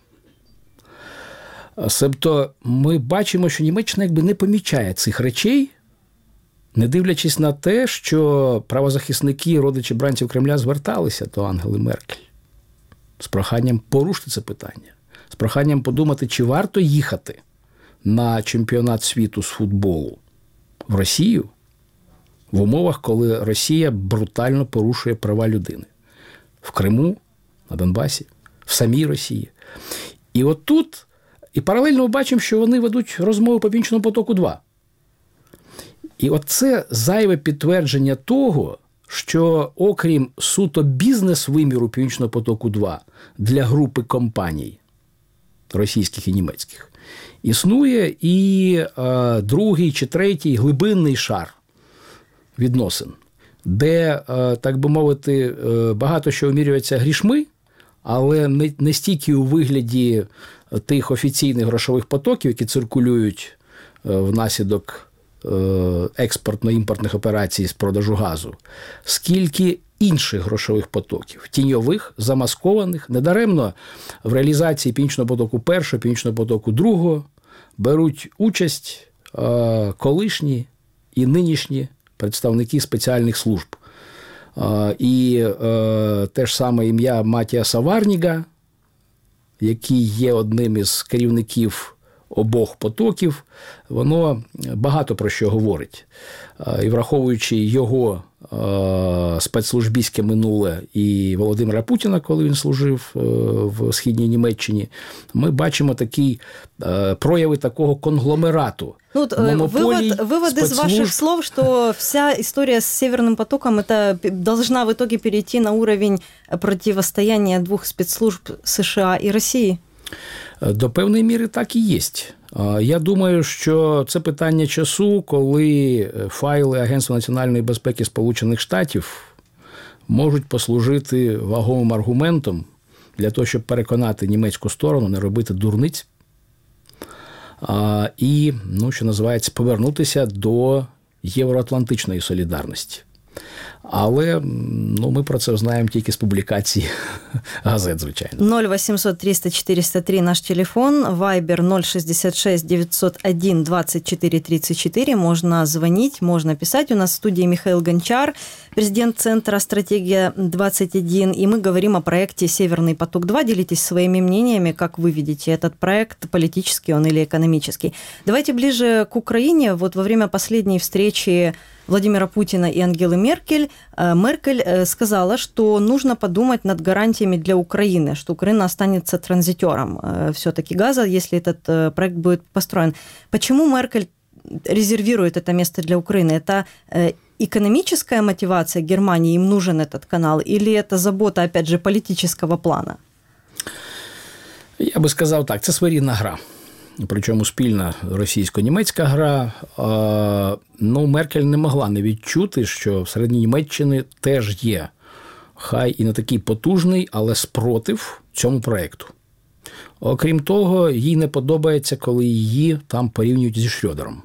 Себто ми бачимо, що Німеччина якби не помічає цих речей, не дивлячись на те, що правозахисники, родичі бранців Кремля зверталися до Ангели Меркель з проханням порушити це питання, з проханням подумати, чи варто їхати на чемпіонат світу з футболу в Росію в умовах, коли Росія брутально порушує права людини. В Криму, на Донбасі, в самій Росії. І от тут І паралельно ми бачимо, що вони ведуть розмови по Північному потоку-два. І оце зайве підтвердження того, що окрім суто бізнес-виміру Північного потоку-два для групи компаній російських і німецьких, існує і е, другий чи третій глибинний шар відносин, де, е, так би мовити, е, багато що вимірюється грішми, але не, не стільки у вигляді тих офіційних грошових потоків, які циркулюють внаслідок експортно-імпортних операцій з продажу газу, скільки інших грошових потоків, тіньових, замаскованих. Недаремно в реалізації Північного потоку першого, Північного потоку другого беруть участь колишні і нинішні представники спеціальних служб. І те ж саме ім'я Матіаса Варніга, який є одним із керівників обох потоків, воно багато про що говорить. І враховуючи його спецслужбістське минуле і Володимира Путіна, коли він служив в Східній Німеччині, ми бачимо такі прояви такого конгломерату. Ну, вывод, вывод из ваших слов, что вся история с Северным потоком это должна в итоге перейти на уровень противостояния двух спецслужб США і Росії? До певної міри так і є. Я думаю, що це питання часу, коли файли Агентства національної безпеки Сполучених Штатів можуть послужити вагомим аргументом для того, щоб переконати німецьку сторону не робити дурниць і, ну, що називається, повернутися до євроатлантичної солідарності. Але ну, ми про це знаємо тільки з публікацій газет, звичайно. ноль восемьсот триста четыреста три наш телефон, Вайбер ноль шестьдесят шесть девятьсот один двадцать четыре тридцать четыре. Можно звонить, можно писать. У нас в студии Михаил Гончар, президент Центра «Стратегия двадцать один». И мы говорим о проекте «Северный поток-два». Делитесь своими мнениями, как вы видите этот проект, политический он или экономический. Давайте ближе к Украине. Вот во время последней встречи Владимира Путина и Ангелы Меркель, Меркель сказала, что нужно подумать над гарантиями для Украины, что Украина останется транзитером все-таки газа, если этот проект будет построен. Почему Меркель резервирует это место для Украины? Это экономическая мотивация Германии, им нужен этот канал, или это забота, опять же, политического плана? Я би сказав так, це своєрідна гра. Причому спільна російсько-німецька гра. Ну, Меркель не могла не відчути, що всередині Німеччини теж є, хай і не такий потужний, але спротив цьому проєкту. Окрім того, їй не подобається, коли її там порівнюють зі Шрёдером.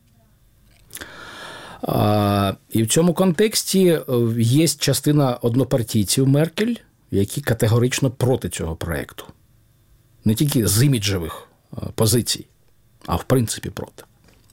І в цьому контексті є частина однопартійців Меркель, які категорично проти цього проєкту. Не тільки з іміджевих позицій, а в принципі проти.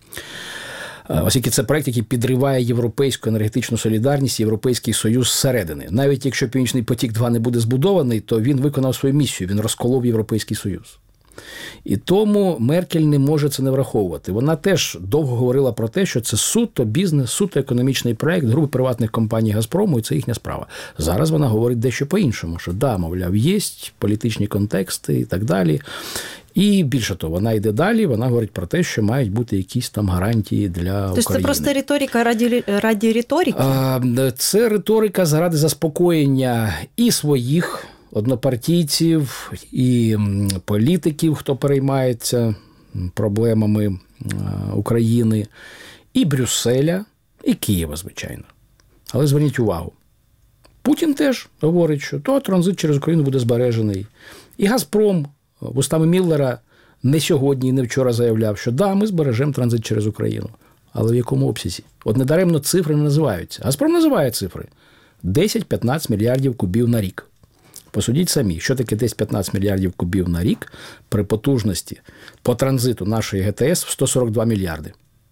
Оскільки це проєкт, який підриває європейську енергетичну солідарність, Європейський Союз зсередини. Навіть якщо Північний потік-два не буде збудований, то він виконав свою місію, він розколов Європейський Союз. І тому Меркель не може це не враховувати. Вона теж довго говорила про те, що це суто бізнес, суто економічний проєкт групи приватних компаній «Газпрому», і це їхня справа. Зараз вона говорить дещо по-іншому, що да, мовляв, є політичні контексти і так далі. І більше того, вона йде далі, вона говорить про те, що мають бути якісь там гарантії для України. Тобто це просто риторика раді, раді риторики? Це риторика заради заспокоєння і своїх однопартійців, і політиків, хто переймається проблемами України, і Брюсселя, і Києва, звичайно. Але зверніть увагу, Путін теж говорить, що то транзит через Україну буде збережений. І «Газпром» вустами Міллера не сьогодні і не вчора заявляв, що да, ми збережемо транзит через Україну. Але в якому обсязі? От недаремно цифри не називаються. «Газпром» називає цифри. десять-п'ятнадцять мільярдів кубів на рік. Посудіть самі, що таке десять-п'ятнадцять мільярдів кубів на рік при потужності по транзиту нашої ГТС в сто сорок два мільярди.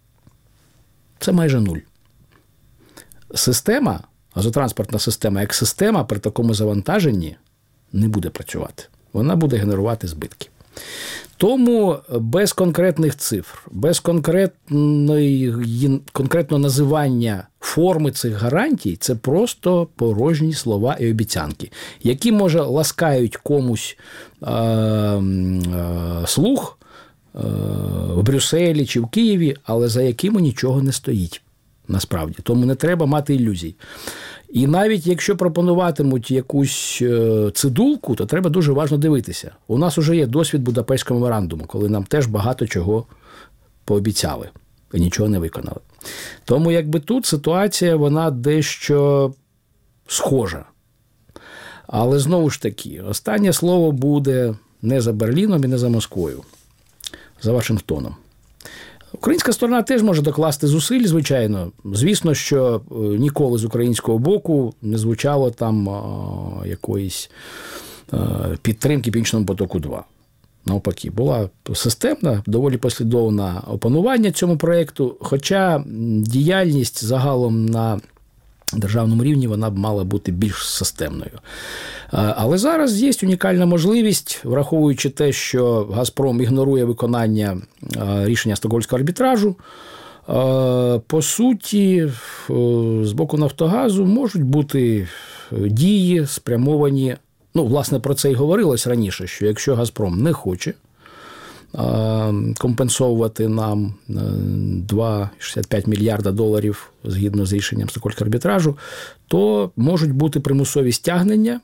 Це майже нуль. Система, газотранспортна система, як система при такому завантаженні не буде працювати. Вона буде генерувати збитки. Тому без конкретних цифр, без конкретної, конкретного називання форми цих гарантій – це просто порожні слова і обіцянки, які, може, ласкають комусь е- е- слух е- в Брюсселі чи в Києві, але за якими нічого не стоїть насправді. Тому не треба мати ілюзій. І навіть якщо пропонуватимуть якусь цидулку, то треба дуже уважно дивитися. У нас вже є досвід Будапештського меморандуму, коли нам теж багато чого пообіцяли і нічого не виконали. Тому якби тут ситуація, вона дещо схожа. Але знову ж таки, останнє слово буде не за Берліном і не за Москвою, за Вашингтоном. Українська сторона теж може докласти зусиль, звичайно. Звісно, що ніколи з українського боку не звучало там якоїсь підтримки Північному потоку-два. Навпаки, була системна, доволі послідовна опанування цьому проєкту, хоча діяльність загалом на державному рівні вона б мала бути більш системною. Але зараз є унікальна можливість, враховуючи те, що «Газпром» ігнорує виконання рішення Стокгольмського арбітражу, По суті, з боку «Нафтогазу» можуть бути дії спрямовані, ну, власне, про це і говорилось раніше, що якщо «Газпром» не хоче компенсовувати нам два цілих шістдесят п'ять мільярда доларів згідно з рішенням Стокгольмського арбітражу, то можуть бути примусові стягнення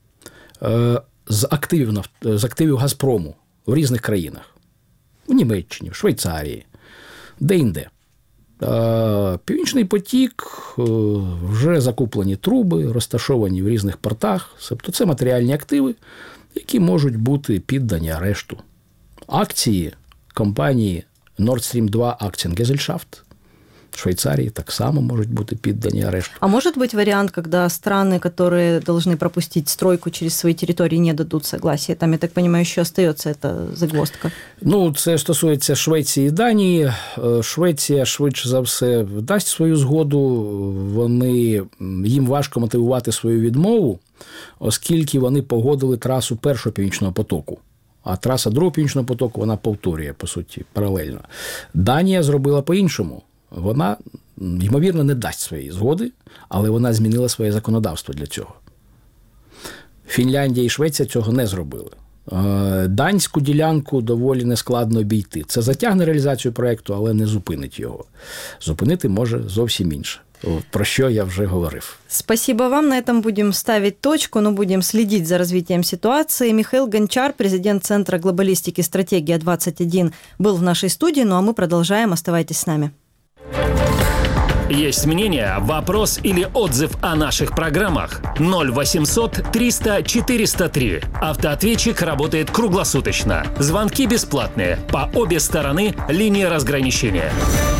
з активів, з активів «Газпрому» в різних країнах. В Німеччині, в Швейцарії, де-інде. Північний потік, вже закуплені труби, розташовані в різних портах. Тобто це матеріальні активи, які можуть бути піддані арешту. Акції компанії Nord Stream два Aktiengesellschaft в Швейцарии так само может быть піддані арешту. А может быть вариант, когда страны, которые должны пропустить стройку через свои территории, не дадут согласия? Там, я так понимаю, еще остается эта загвоздка. Ну, це стосується Швеції і Данії. Швеція, швидше за все, дасть свою згоду. Вони, їм важко мотивувати свою відмову, оскільки вони погодили трасу першого північного потоку. А траса другого північного потоку, вона повторює, по суті, паралельно. Данія зробила по-іншому. Вона, ймовірно, не дасть своєї згоди, але вона змінила своє законодавство для цього. Фінляндія і Швеція цього не зробили. Данську ділянку доволі нескладно обійти. Це затягне реалізацію проєкту, але не зупинить його. Зупинити може зовсім інше, про що я вже говорив. Спасибо вам. На этом будем ставить точку, но будем следить за развитием ситуации. Михаил Гончар, президент Центра глобалистики «Стратегия двадцать один», был в нашей студии, ну а мы продолжаем. Оставайтесь с нами. Есть мнение, вопрос или отзыв о наших программах? ноль восемьсот триста четыреста три. Автоответчик работает круглосуточно. Звонки бесплатные. По обе стороны линии разграничения.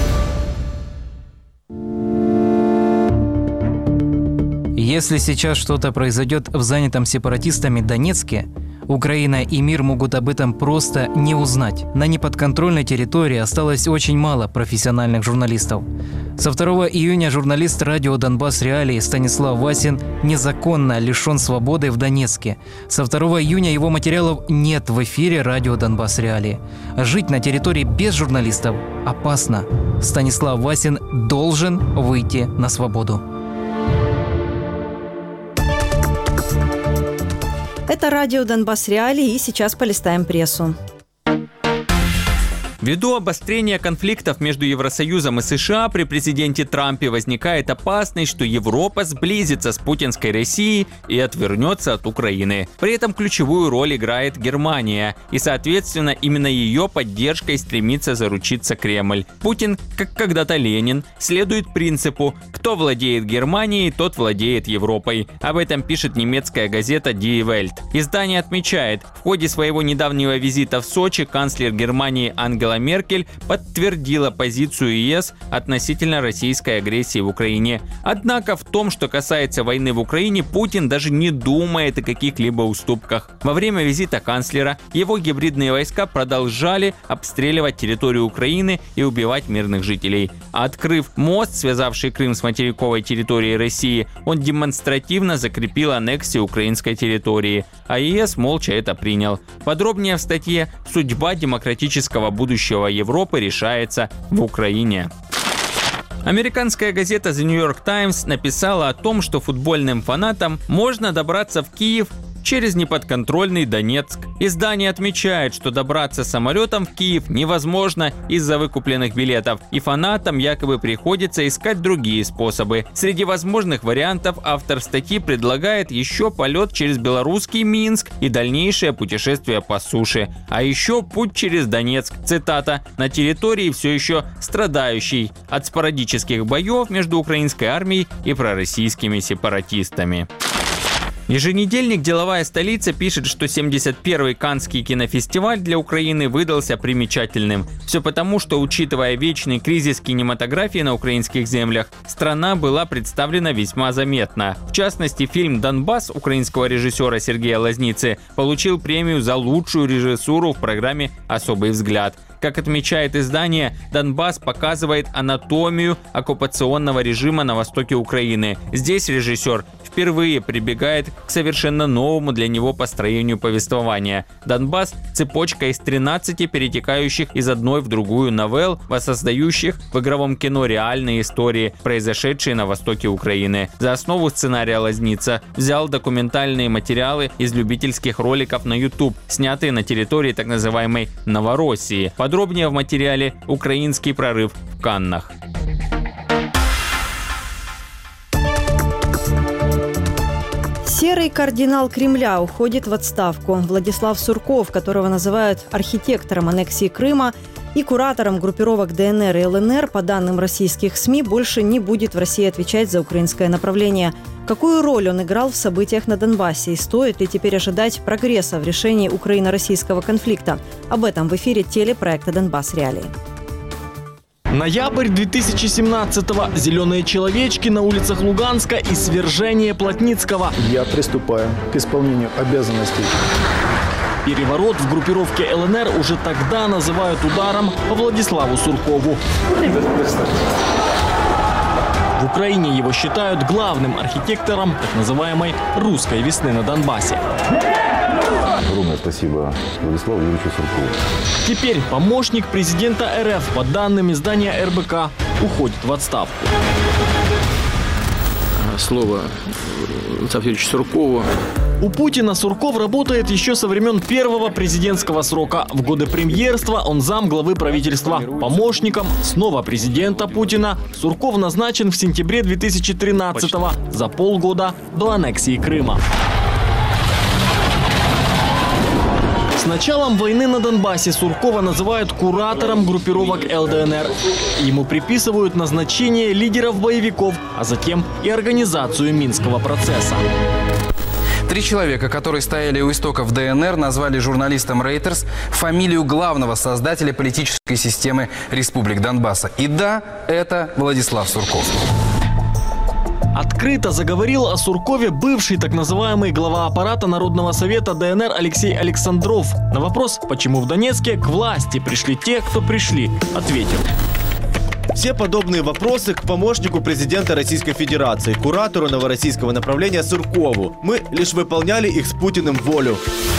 Если сейчас что-то произойдет в занятом сепаратистами Донецке, Украина и мир могут об этом просто не узнать. На неподконтрольной территории осталось очень мало профессиональных журналистов. Со второго июня журналист радио «Донбасс Реалии» Станислав Васин незаконно лишен свободы в Донецке. Со второго июня его материалов нет в эфире радио «Донбасс Реалии». Жить на территории без журналистов опасно. Станислав Васин должен выйти на свободу. Это радио «Донбасс Реалии», и сейчас полистаем прессу. Ввиду обострения конфликтов между Евросоюзом и США при президенте Трампе возникает опасность, что Европа сблизится с путинской Россией и отвернется от Украины. При этом ключевую роль играет Германия, и, соответственно, именно ее поддержкой стремится заручиться Кремль. Путин, как когда-то Ленин, следует принципу «кто владеет Германией, тот владеет Европой». Об этом пишет немецкая газета Die Welt. Издание отмечает, в ходе своего недавнего визита в Сочи канцлер Германии Ангела Меркель подтвердила позицию ЕС относительно российской агрессии в Украине. Однако в том, что касается войны в Украине, Путин даже не думает о каких-либо уступках. Во время визита канцлера его гибридные войска продолжали обстреливать территорию Украины и убивать мирных жителей. Открыв мост, связавший Крым с материковой территорией России, он демонстративно закрепил аннексию украинской территории. А ЕС молча это принял. Подробнее в статье «Судьба демократического будущего Европы решается в Украине». Американская газета The New York Times написала о том, что футбольным фанатам можно добраться в Киев через неподконтрольный Донецк. Издание отмечает, что добраться самолетом в Киев невозможно из-за выкупленных билетов, и фанатам якобы приходится искать другие способы. Среди возможных вариантов автор статьи предлагает еще полет через белорусский Минск и дальнейшее путешествие по суше. А еще путь через Донецк, цитата, на территории все еще страдающей от спорадических боев между украинской армией и пророссийскими сепаратистами. Еженедельник «Деловая столица» пишет, что семьдесят первый Каннский кинофестиваль для Украины выдался примечательным. Все потому, что, учитывая вечный кризис кинематографии на украинских землях, страна была представлена весьма заметно. В частности, фильм «Донбасс» украинского режиссера Сергея Лазницы получил премию за лучшую режиссуру в программе «Особый взгляд». Как отмечает издание, Донбасс показывает анатомию оккупационного режима на востоке Украины. Здесь режиссер впервые прибегает к совершенно новому для него построению повествования. Донбасс – цепочка из тринадцати перетекающих из одной в другую новелл, воссоздающих в игровом кино реальные истории, произошедшие на востоке Украины. За основу сценария Лазница взял документальные материалы из любительских роликов на YouTube, снятые на территории так называемой Новороссии. Подробнее в материале «Украинский прорыв в Каннах». Серый кардинал Кремля уходит в отставку. Владислав Сурков, которого называют архитектором аннексии Крыма и куратором группировок ДНР и ЛНР, по данным российских СМИ, больше не будет в России отвечать за украинское направление. Какую роль он играл в событиях на Донбассе и стоит ли теперь ожидать прогресса в решении украино-российского конфликта? Об этом в эфире телепроекта «Донбасс. Реалии». Ноябрь две тысячи семнадцатого. Зеленые человечки на улицах Луганска и свержение Плотницкого. Я приступаю к исполнению обязанностей. Переворот в группировке ЛНР уже тогда называют ударом по Владиславу Суркову. В Украине его считают главным архитектором так называемой «русской весны» на Донбассе. Огромное спасибо Владиславу Юрьевичу Суркову. Теперь помощник президента РФ, по данным издания эр бэ ка, уходит в отставку. Слово Владиславу Суркову. У Путина Сурков работает еще со времен первого президентского срока. В годы премьерства он зам главы правительства. Помощником снова президента Путина Сурков назначен в сентябре две тысячи тринадцатого, за полгода до аннексии Крыма. С началом войны на Донбассе Суркова называют куратором группировок эл дэ эн эр. Ему приписывают назначение лидеров боевиков, а затем и организацию Минского процесса. Три человека, которые стояли у истоков дэ эн эр, назвали журналистам Reuters фамилию главного создателя политической системы республик Донбасса. И да, это Владислав Сурков. Открыто заговорил о Суркове бывший так называемый глава аппарата Народного совета дэ эн эр Алексей Александров. На вопрос, почему в Донецке к власти пришли те, кто пришли, ответил. Все подобные вопросы к помощнику президента Российской Федерации, куратору новороссийского направления Суркову. Мы лишь выполняли их с Путиным волю.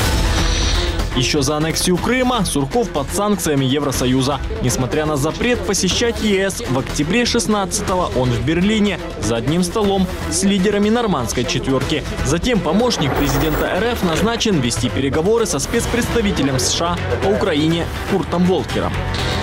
Еще за аннексию Крыма Сурков под санкциями Евросоюза. Несмотря на запрет посещать е эс, в октябре шестнадцатого он в Берлине за одним столом с лидерами нормандской четверки. Затем помощник президента эр эф назначен вести переговоры со спецпредставителем США по Украине Куртом Волкером.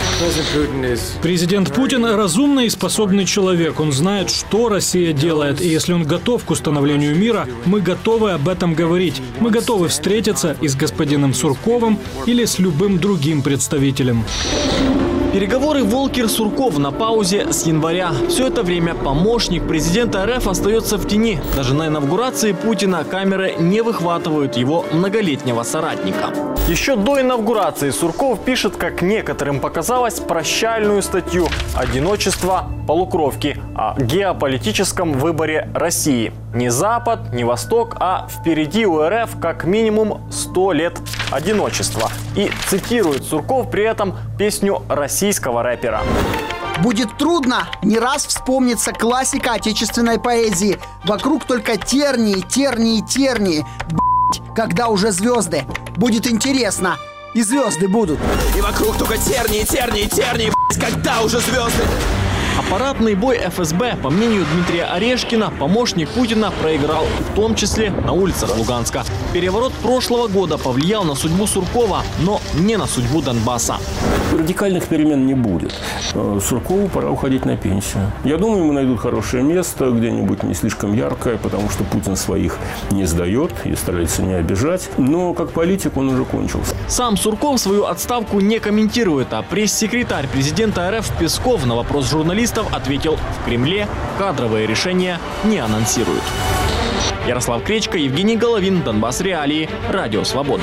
Президент Путин разумный и способный человек. Он знает, что Россия делает. И если он готов к установлению мира, мы готовы об этом говорить. Мы готовы встретиться и с господином Сурковым или с любым другим представителем. Переговоры Волкер-Сурков на паузе с января. Все это время помощник президента эр эф остается в тени. Даже на инаугурации Путина камеры не выхватывают его многолетнего соратника. Еще до инаугурации Сурков пишет, как некоторым показалось, прощальную статью «Одиночество полукровки» о геополитическом выборе России. Не Запад, не Восток, а впереди у эр эф как минимум сто лет одиночества. И цитирует Сурков при этом песню российского рэпера. Будет трудно не раз вспомнится классика отечественной поэзии. Вокруг только тернии, тернии, тернии. Б***ь, когда уже звезды. Будет интересно. И звезды будут. И вокруг только тернии, тернии, тернии. Б***ь, когда уже звезды. Аппаратный бой эф эс бэ, по мнению Дмитрия Орешкина, помощник Путина проиграл, в том числе на улицах Луганска. Переворот прошлого года повлиял на судьбу Суркова, но не на судьбу Донбасса. Радикальных перемен не будет. Суркову пора уходить на пенсию. Я думаю, ему найдут хорошее место, где-нибудь не слишком яркое, потому что Путин своих не сдает и старается не обижать. Но как политик он уже кончился. Сам Сурков свою отставку не комментирует, а пресс-секретарь президента эр эф Песков на вопрос журналистов ответил: в Кремле кадровые решения не анонсируют. Ярослав Кречко, Евгений Головин, Донбасс. Реалии, Радио Свобода.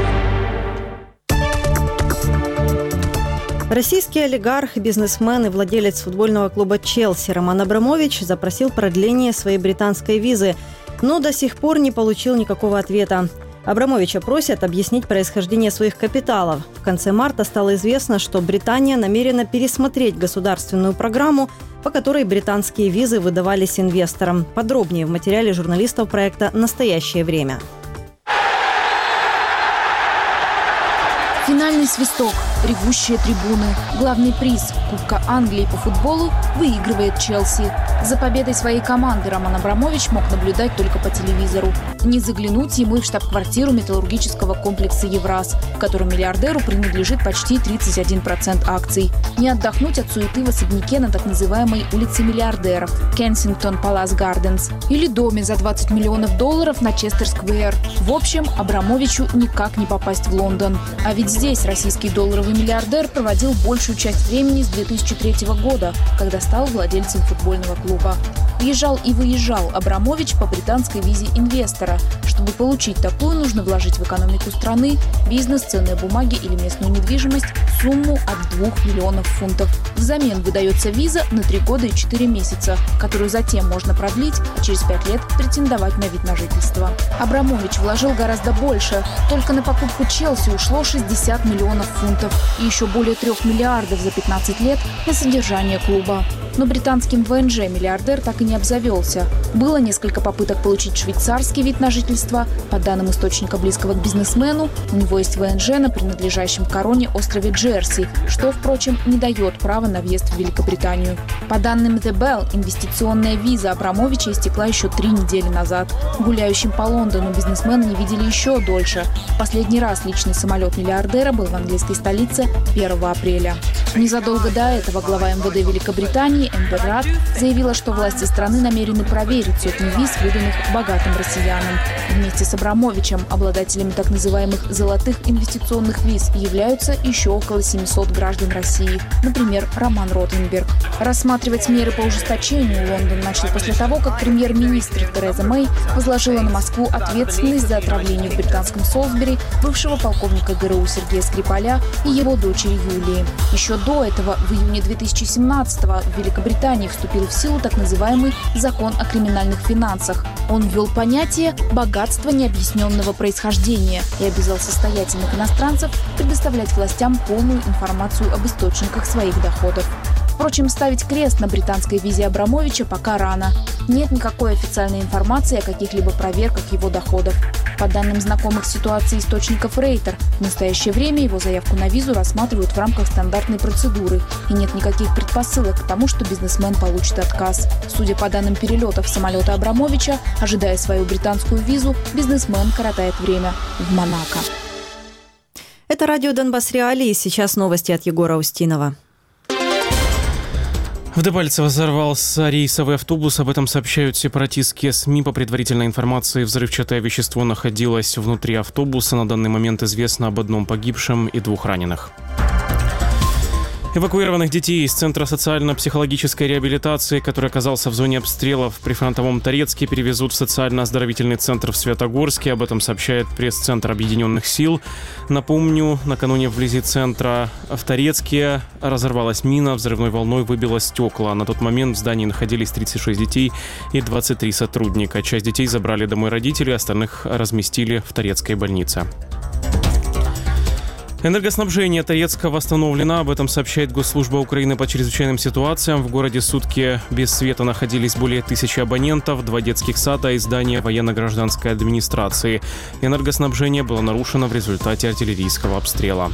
Российский олигарх, бизнесмен и владелец футбольного клуба «Челси» Роман Абрамович запросил продление своей британской визы, но до сих пор не получил никакого ответа. Абрамовича просят объяснить происхождение своих капиталов. В конце марта стало известно, что Британия намерена пересмотреть государственную программу, по которой британские визы выдавались инвесторам. Подробнее в материале журналистов проекта «Настоящее время». Финальный свисток, ревущие трибуны. Главный приз Кубка Англии по футболу выигрывает Челси. За победой своей команды Роман Абрамович мог наблюдать только по телевизору. Не заглянуть ему и в штаб-квартиру металлургического комплекса «Евраз», в котором миллиардеру принадлежит почти тридцать один процент акций. Не отдохнуть от суеты в особняке на так называемой улице миллиардеров Кенсингтон Палас Гарденс или доме за двадцать миллионов долларов на Честер-сквер. В общем, Абрамовичу никак не попасть в Лондон. А ведь здесь российский долларовый миллиардер проводил большую часть времени с две тысячи третьего года, когда стал владельцем футбольного клуба. Въезжал и выезжал Абрамович по британской визе инвестора. Чтобы получить такую, нужно вложить в экономику страны, бизнес, ценные бумаги или местную недвижимость сумму от двух миллионов фунтов. Взамен выдается виза на три года и четыре месяца, которую затем можно продлить, а через пять лет претендовать на вид на жительство. Абрамович вложил гораздо больше. Только на покупку Челси ушло шестьдесят миллионов фунтов и еще более трех миллиардов за пятнадцать лет на содержание клуба. Но британским вэ эн жэ миллиардер так и не обзавелся. Было несколько попыток получить швейцарский вид на жительство. По данным источника, близкого к бизнесмену, у него есть вэ эн жэ на принадлежащем короне острове Джерси, что, впрочем, не дает права на въезд в Великобританию. По данным The Bell, инвестиционная виза Абрамовича истекла еще три недели назад. Гуляющим по Лондону бизнесмена не видели еще дольше. Последний раз личный самолет миллиардера был в английской столице первого апреля. Незадолго до этого глава эм вэ дэ Великобритании Эмбер Рад заявила, что власти страны намерены проверить сотни виз, выданных богатым россиянам. Вместе с Абрамовичем обладателями так называемых «золотых инвестиционных виз» являются еще около семисот граждан России, например, Роман Ротенберг. Рассматривать меры по ужесточению Лондон начал после того, как премьер-министр Тереза Мэй возложила на Москву ответственность за отравление в британском Солсбери бывшего полковника гэ эр у Сергея Скрипаля и его дочери Юлии. Еще до этого, в июне две тысячи семнадцатого, в Великобритании вступил в силу так называемый «Закон о криминальных финансах». Он ввел понятие «богатство необъясненного происхождения» и обязал состоятельных иностранцев предоставлять властям полную информацию об источниках своих доходов. Впрочем, ставить крест на британской визе Абрамовича пока рано. Нет никакой официальной информации о каких-либо проверках его доходов. По данным знакомых ситуации источников Рейтер, в настоящее время его заявку на визу рассматривают в рамках стандартной процедуры, и нет никаких предпосылок к тому, что бизнесмен получит отказ. Судя по данным перелетов самолета Абрамовича, ожидая свою британскую визу, бизнесмен коротает время в Монако. Это радио «Донбасс Реалии». Сейчас новости от Егора Устинова. В Дебальцево взорвался рейсовый автобус. Об этом сообщают сепаратистские СМИ. По предварительной информации, взрывчатое вещество находилось внутри автобуса. На данный момент известно об одном погибшем и двух раненых. Эвакуированных детей из Центра социально-психологической реабилитации, который оказался в зоне обстрелов в прифронтовом Торецке, перевезут в социально-оздоровительный центр в Светогорске. Об этом сообщает пресс-центр Объединенных сил. Напомню, накануне вблизи центра в Торецке разорвалась мина, взрывной волной выбило стекла. На тот момент в здании находились тридцать шесть детей и двадцать три сотрудника. Часть детей забрали домой родители, остальных разместили в Торецкой больнице. Энергоснабжение Торецка восстановлено. Об этом сообщает Госслужба Украины по чрезвычайным ситуациям. В городе сутки без света находились более тысячи абонентов, два детских сада и здание военно-гражданской администрации. Энергоснабжение было нарушено в результате артиллерийского обстрела.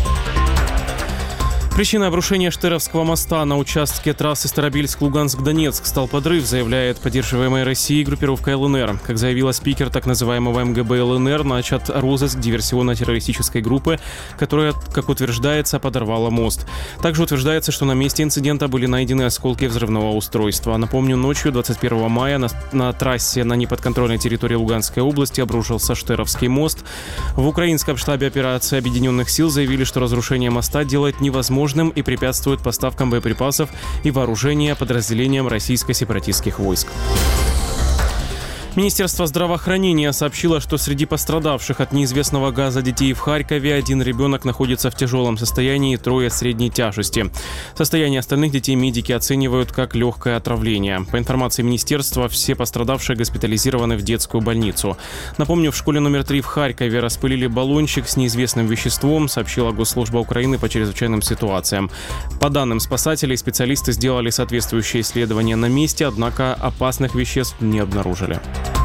Причиной обрушения Штыровского моста на участке трассы Старобельск-Луганск-Донецк стал подрыв, заявляет поддерживаемая Россией группировка эл эн эр. Как заявила спикер так называемого эм гэ бэ эл эн эр, начат розыск диверсионно-террористической группы, которая, как утверждается, подорвала мост. Также утверждается, что на месте инцидента были найдены осколки взрывного устройства. Напомню, ночью двадцать первого мая на, на трассе на неподконтрольной территории Луганской области обрушился Штыровский мост. В украинском штабе операции Объединенных сил заявили, что разрушение моста делает невозможным и препятствует поставкам боеприпасов и вооружения подразделениям российско-сепаратистских войск. Министерство здравоохранения сообщило, что среди пострадавших от неизвестного газа детей в Харькове один ребенок находится в тяжелом состоянии, трое средней тяжести. Состояние остальных детей медики оценивают как легкое отравление. По информации министерства, все пострадавшие госпитализированы в детскую больницу. Напомню, в школе номер три в Харькове распылили баллончик с неизвестным веществом, сообщила Госслужба Украины по чрезвычайным ситуациям. По данным спасателей, специалисты сделали соответствующее исследование на месте, однако опасных веществ не обнаружили.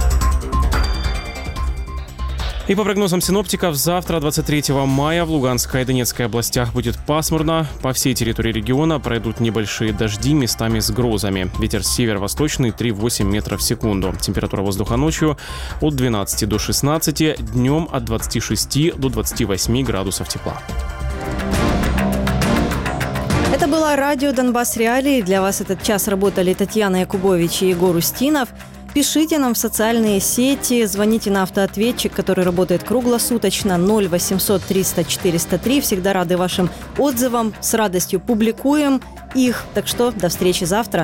И по прогнозам синоптиков, завтра, двадцать третьего мая, в Луганской и Донецкой областях будет пасмурно. По всей территории региона пройдут небольшие дожди, местами с грозами. Ветер северо-восточный три-восемь метров в секунду. Температура воздуха ночью от двенадцати до шестнадцати, днем от двадцати шести до двадцати восьми градусов тепла. Это было радио «Донбасс Реалии». Для вас этот час работали Татьяна Якубович и Егор Устинов. Пишите нам в социальные сети, звоните на автоответчик, который работает круглосуточно, ноль восемьсот триста четыреста три. Всегда рады вашим отзывам, с радостью публикуем их. Так что до встречи завтра.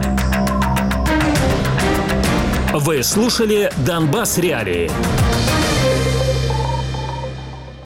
Вы слушали «Донбасс Реалии».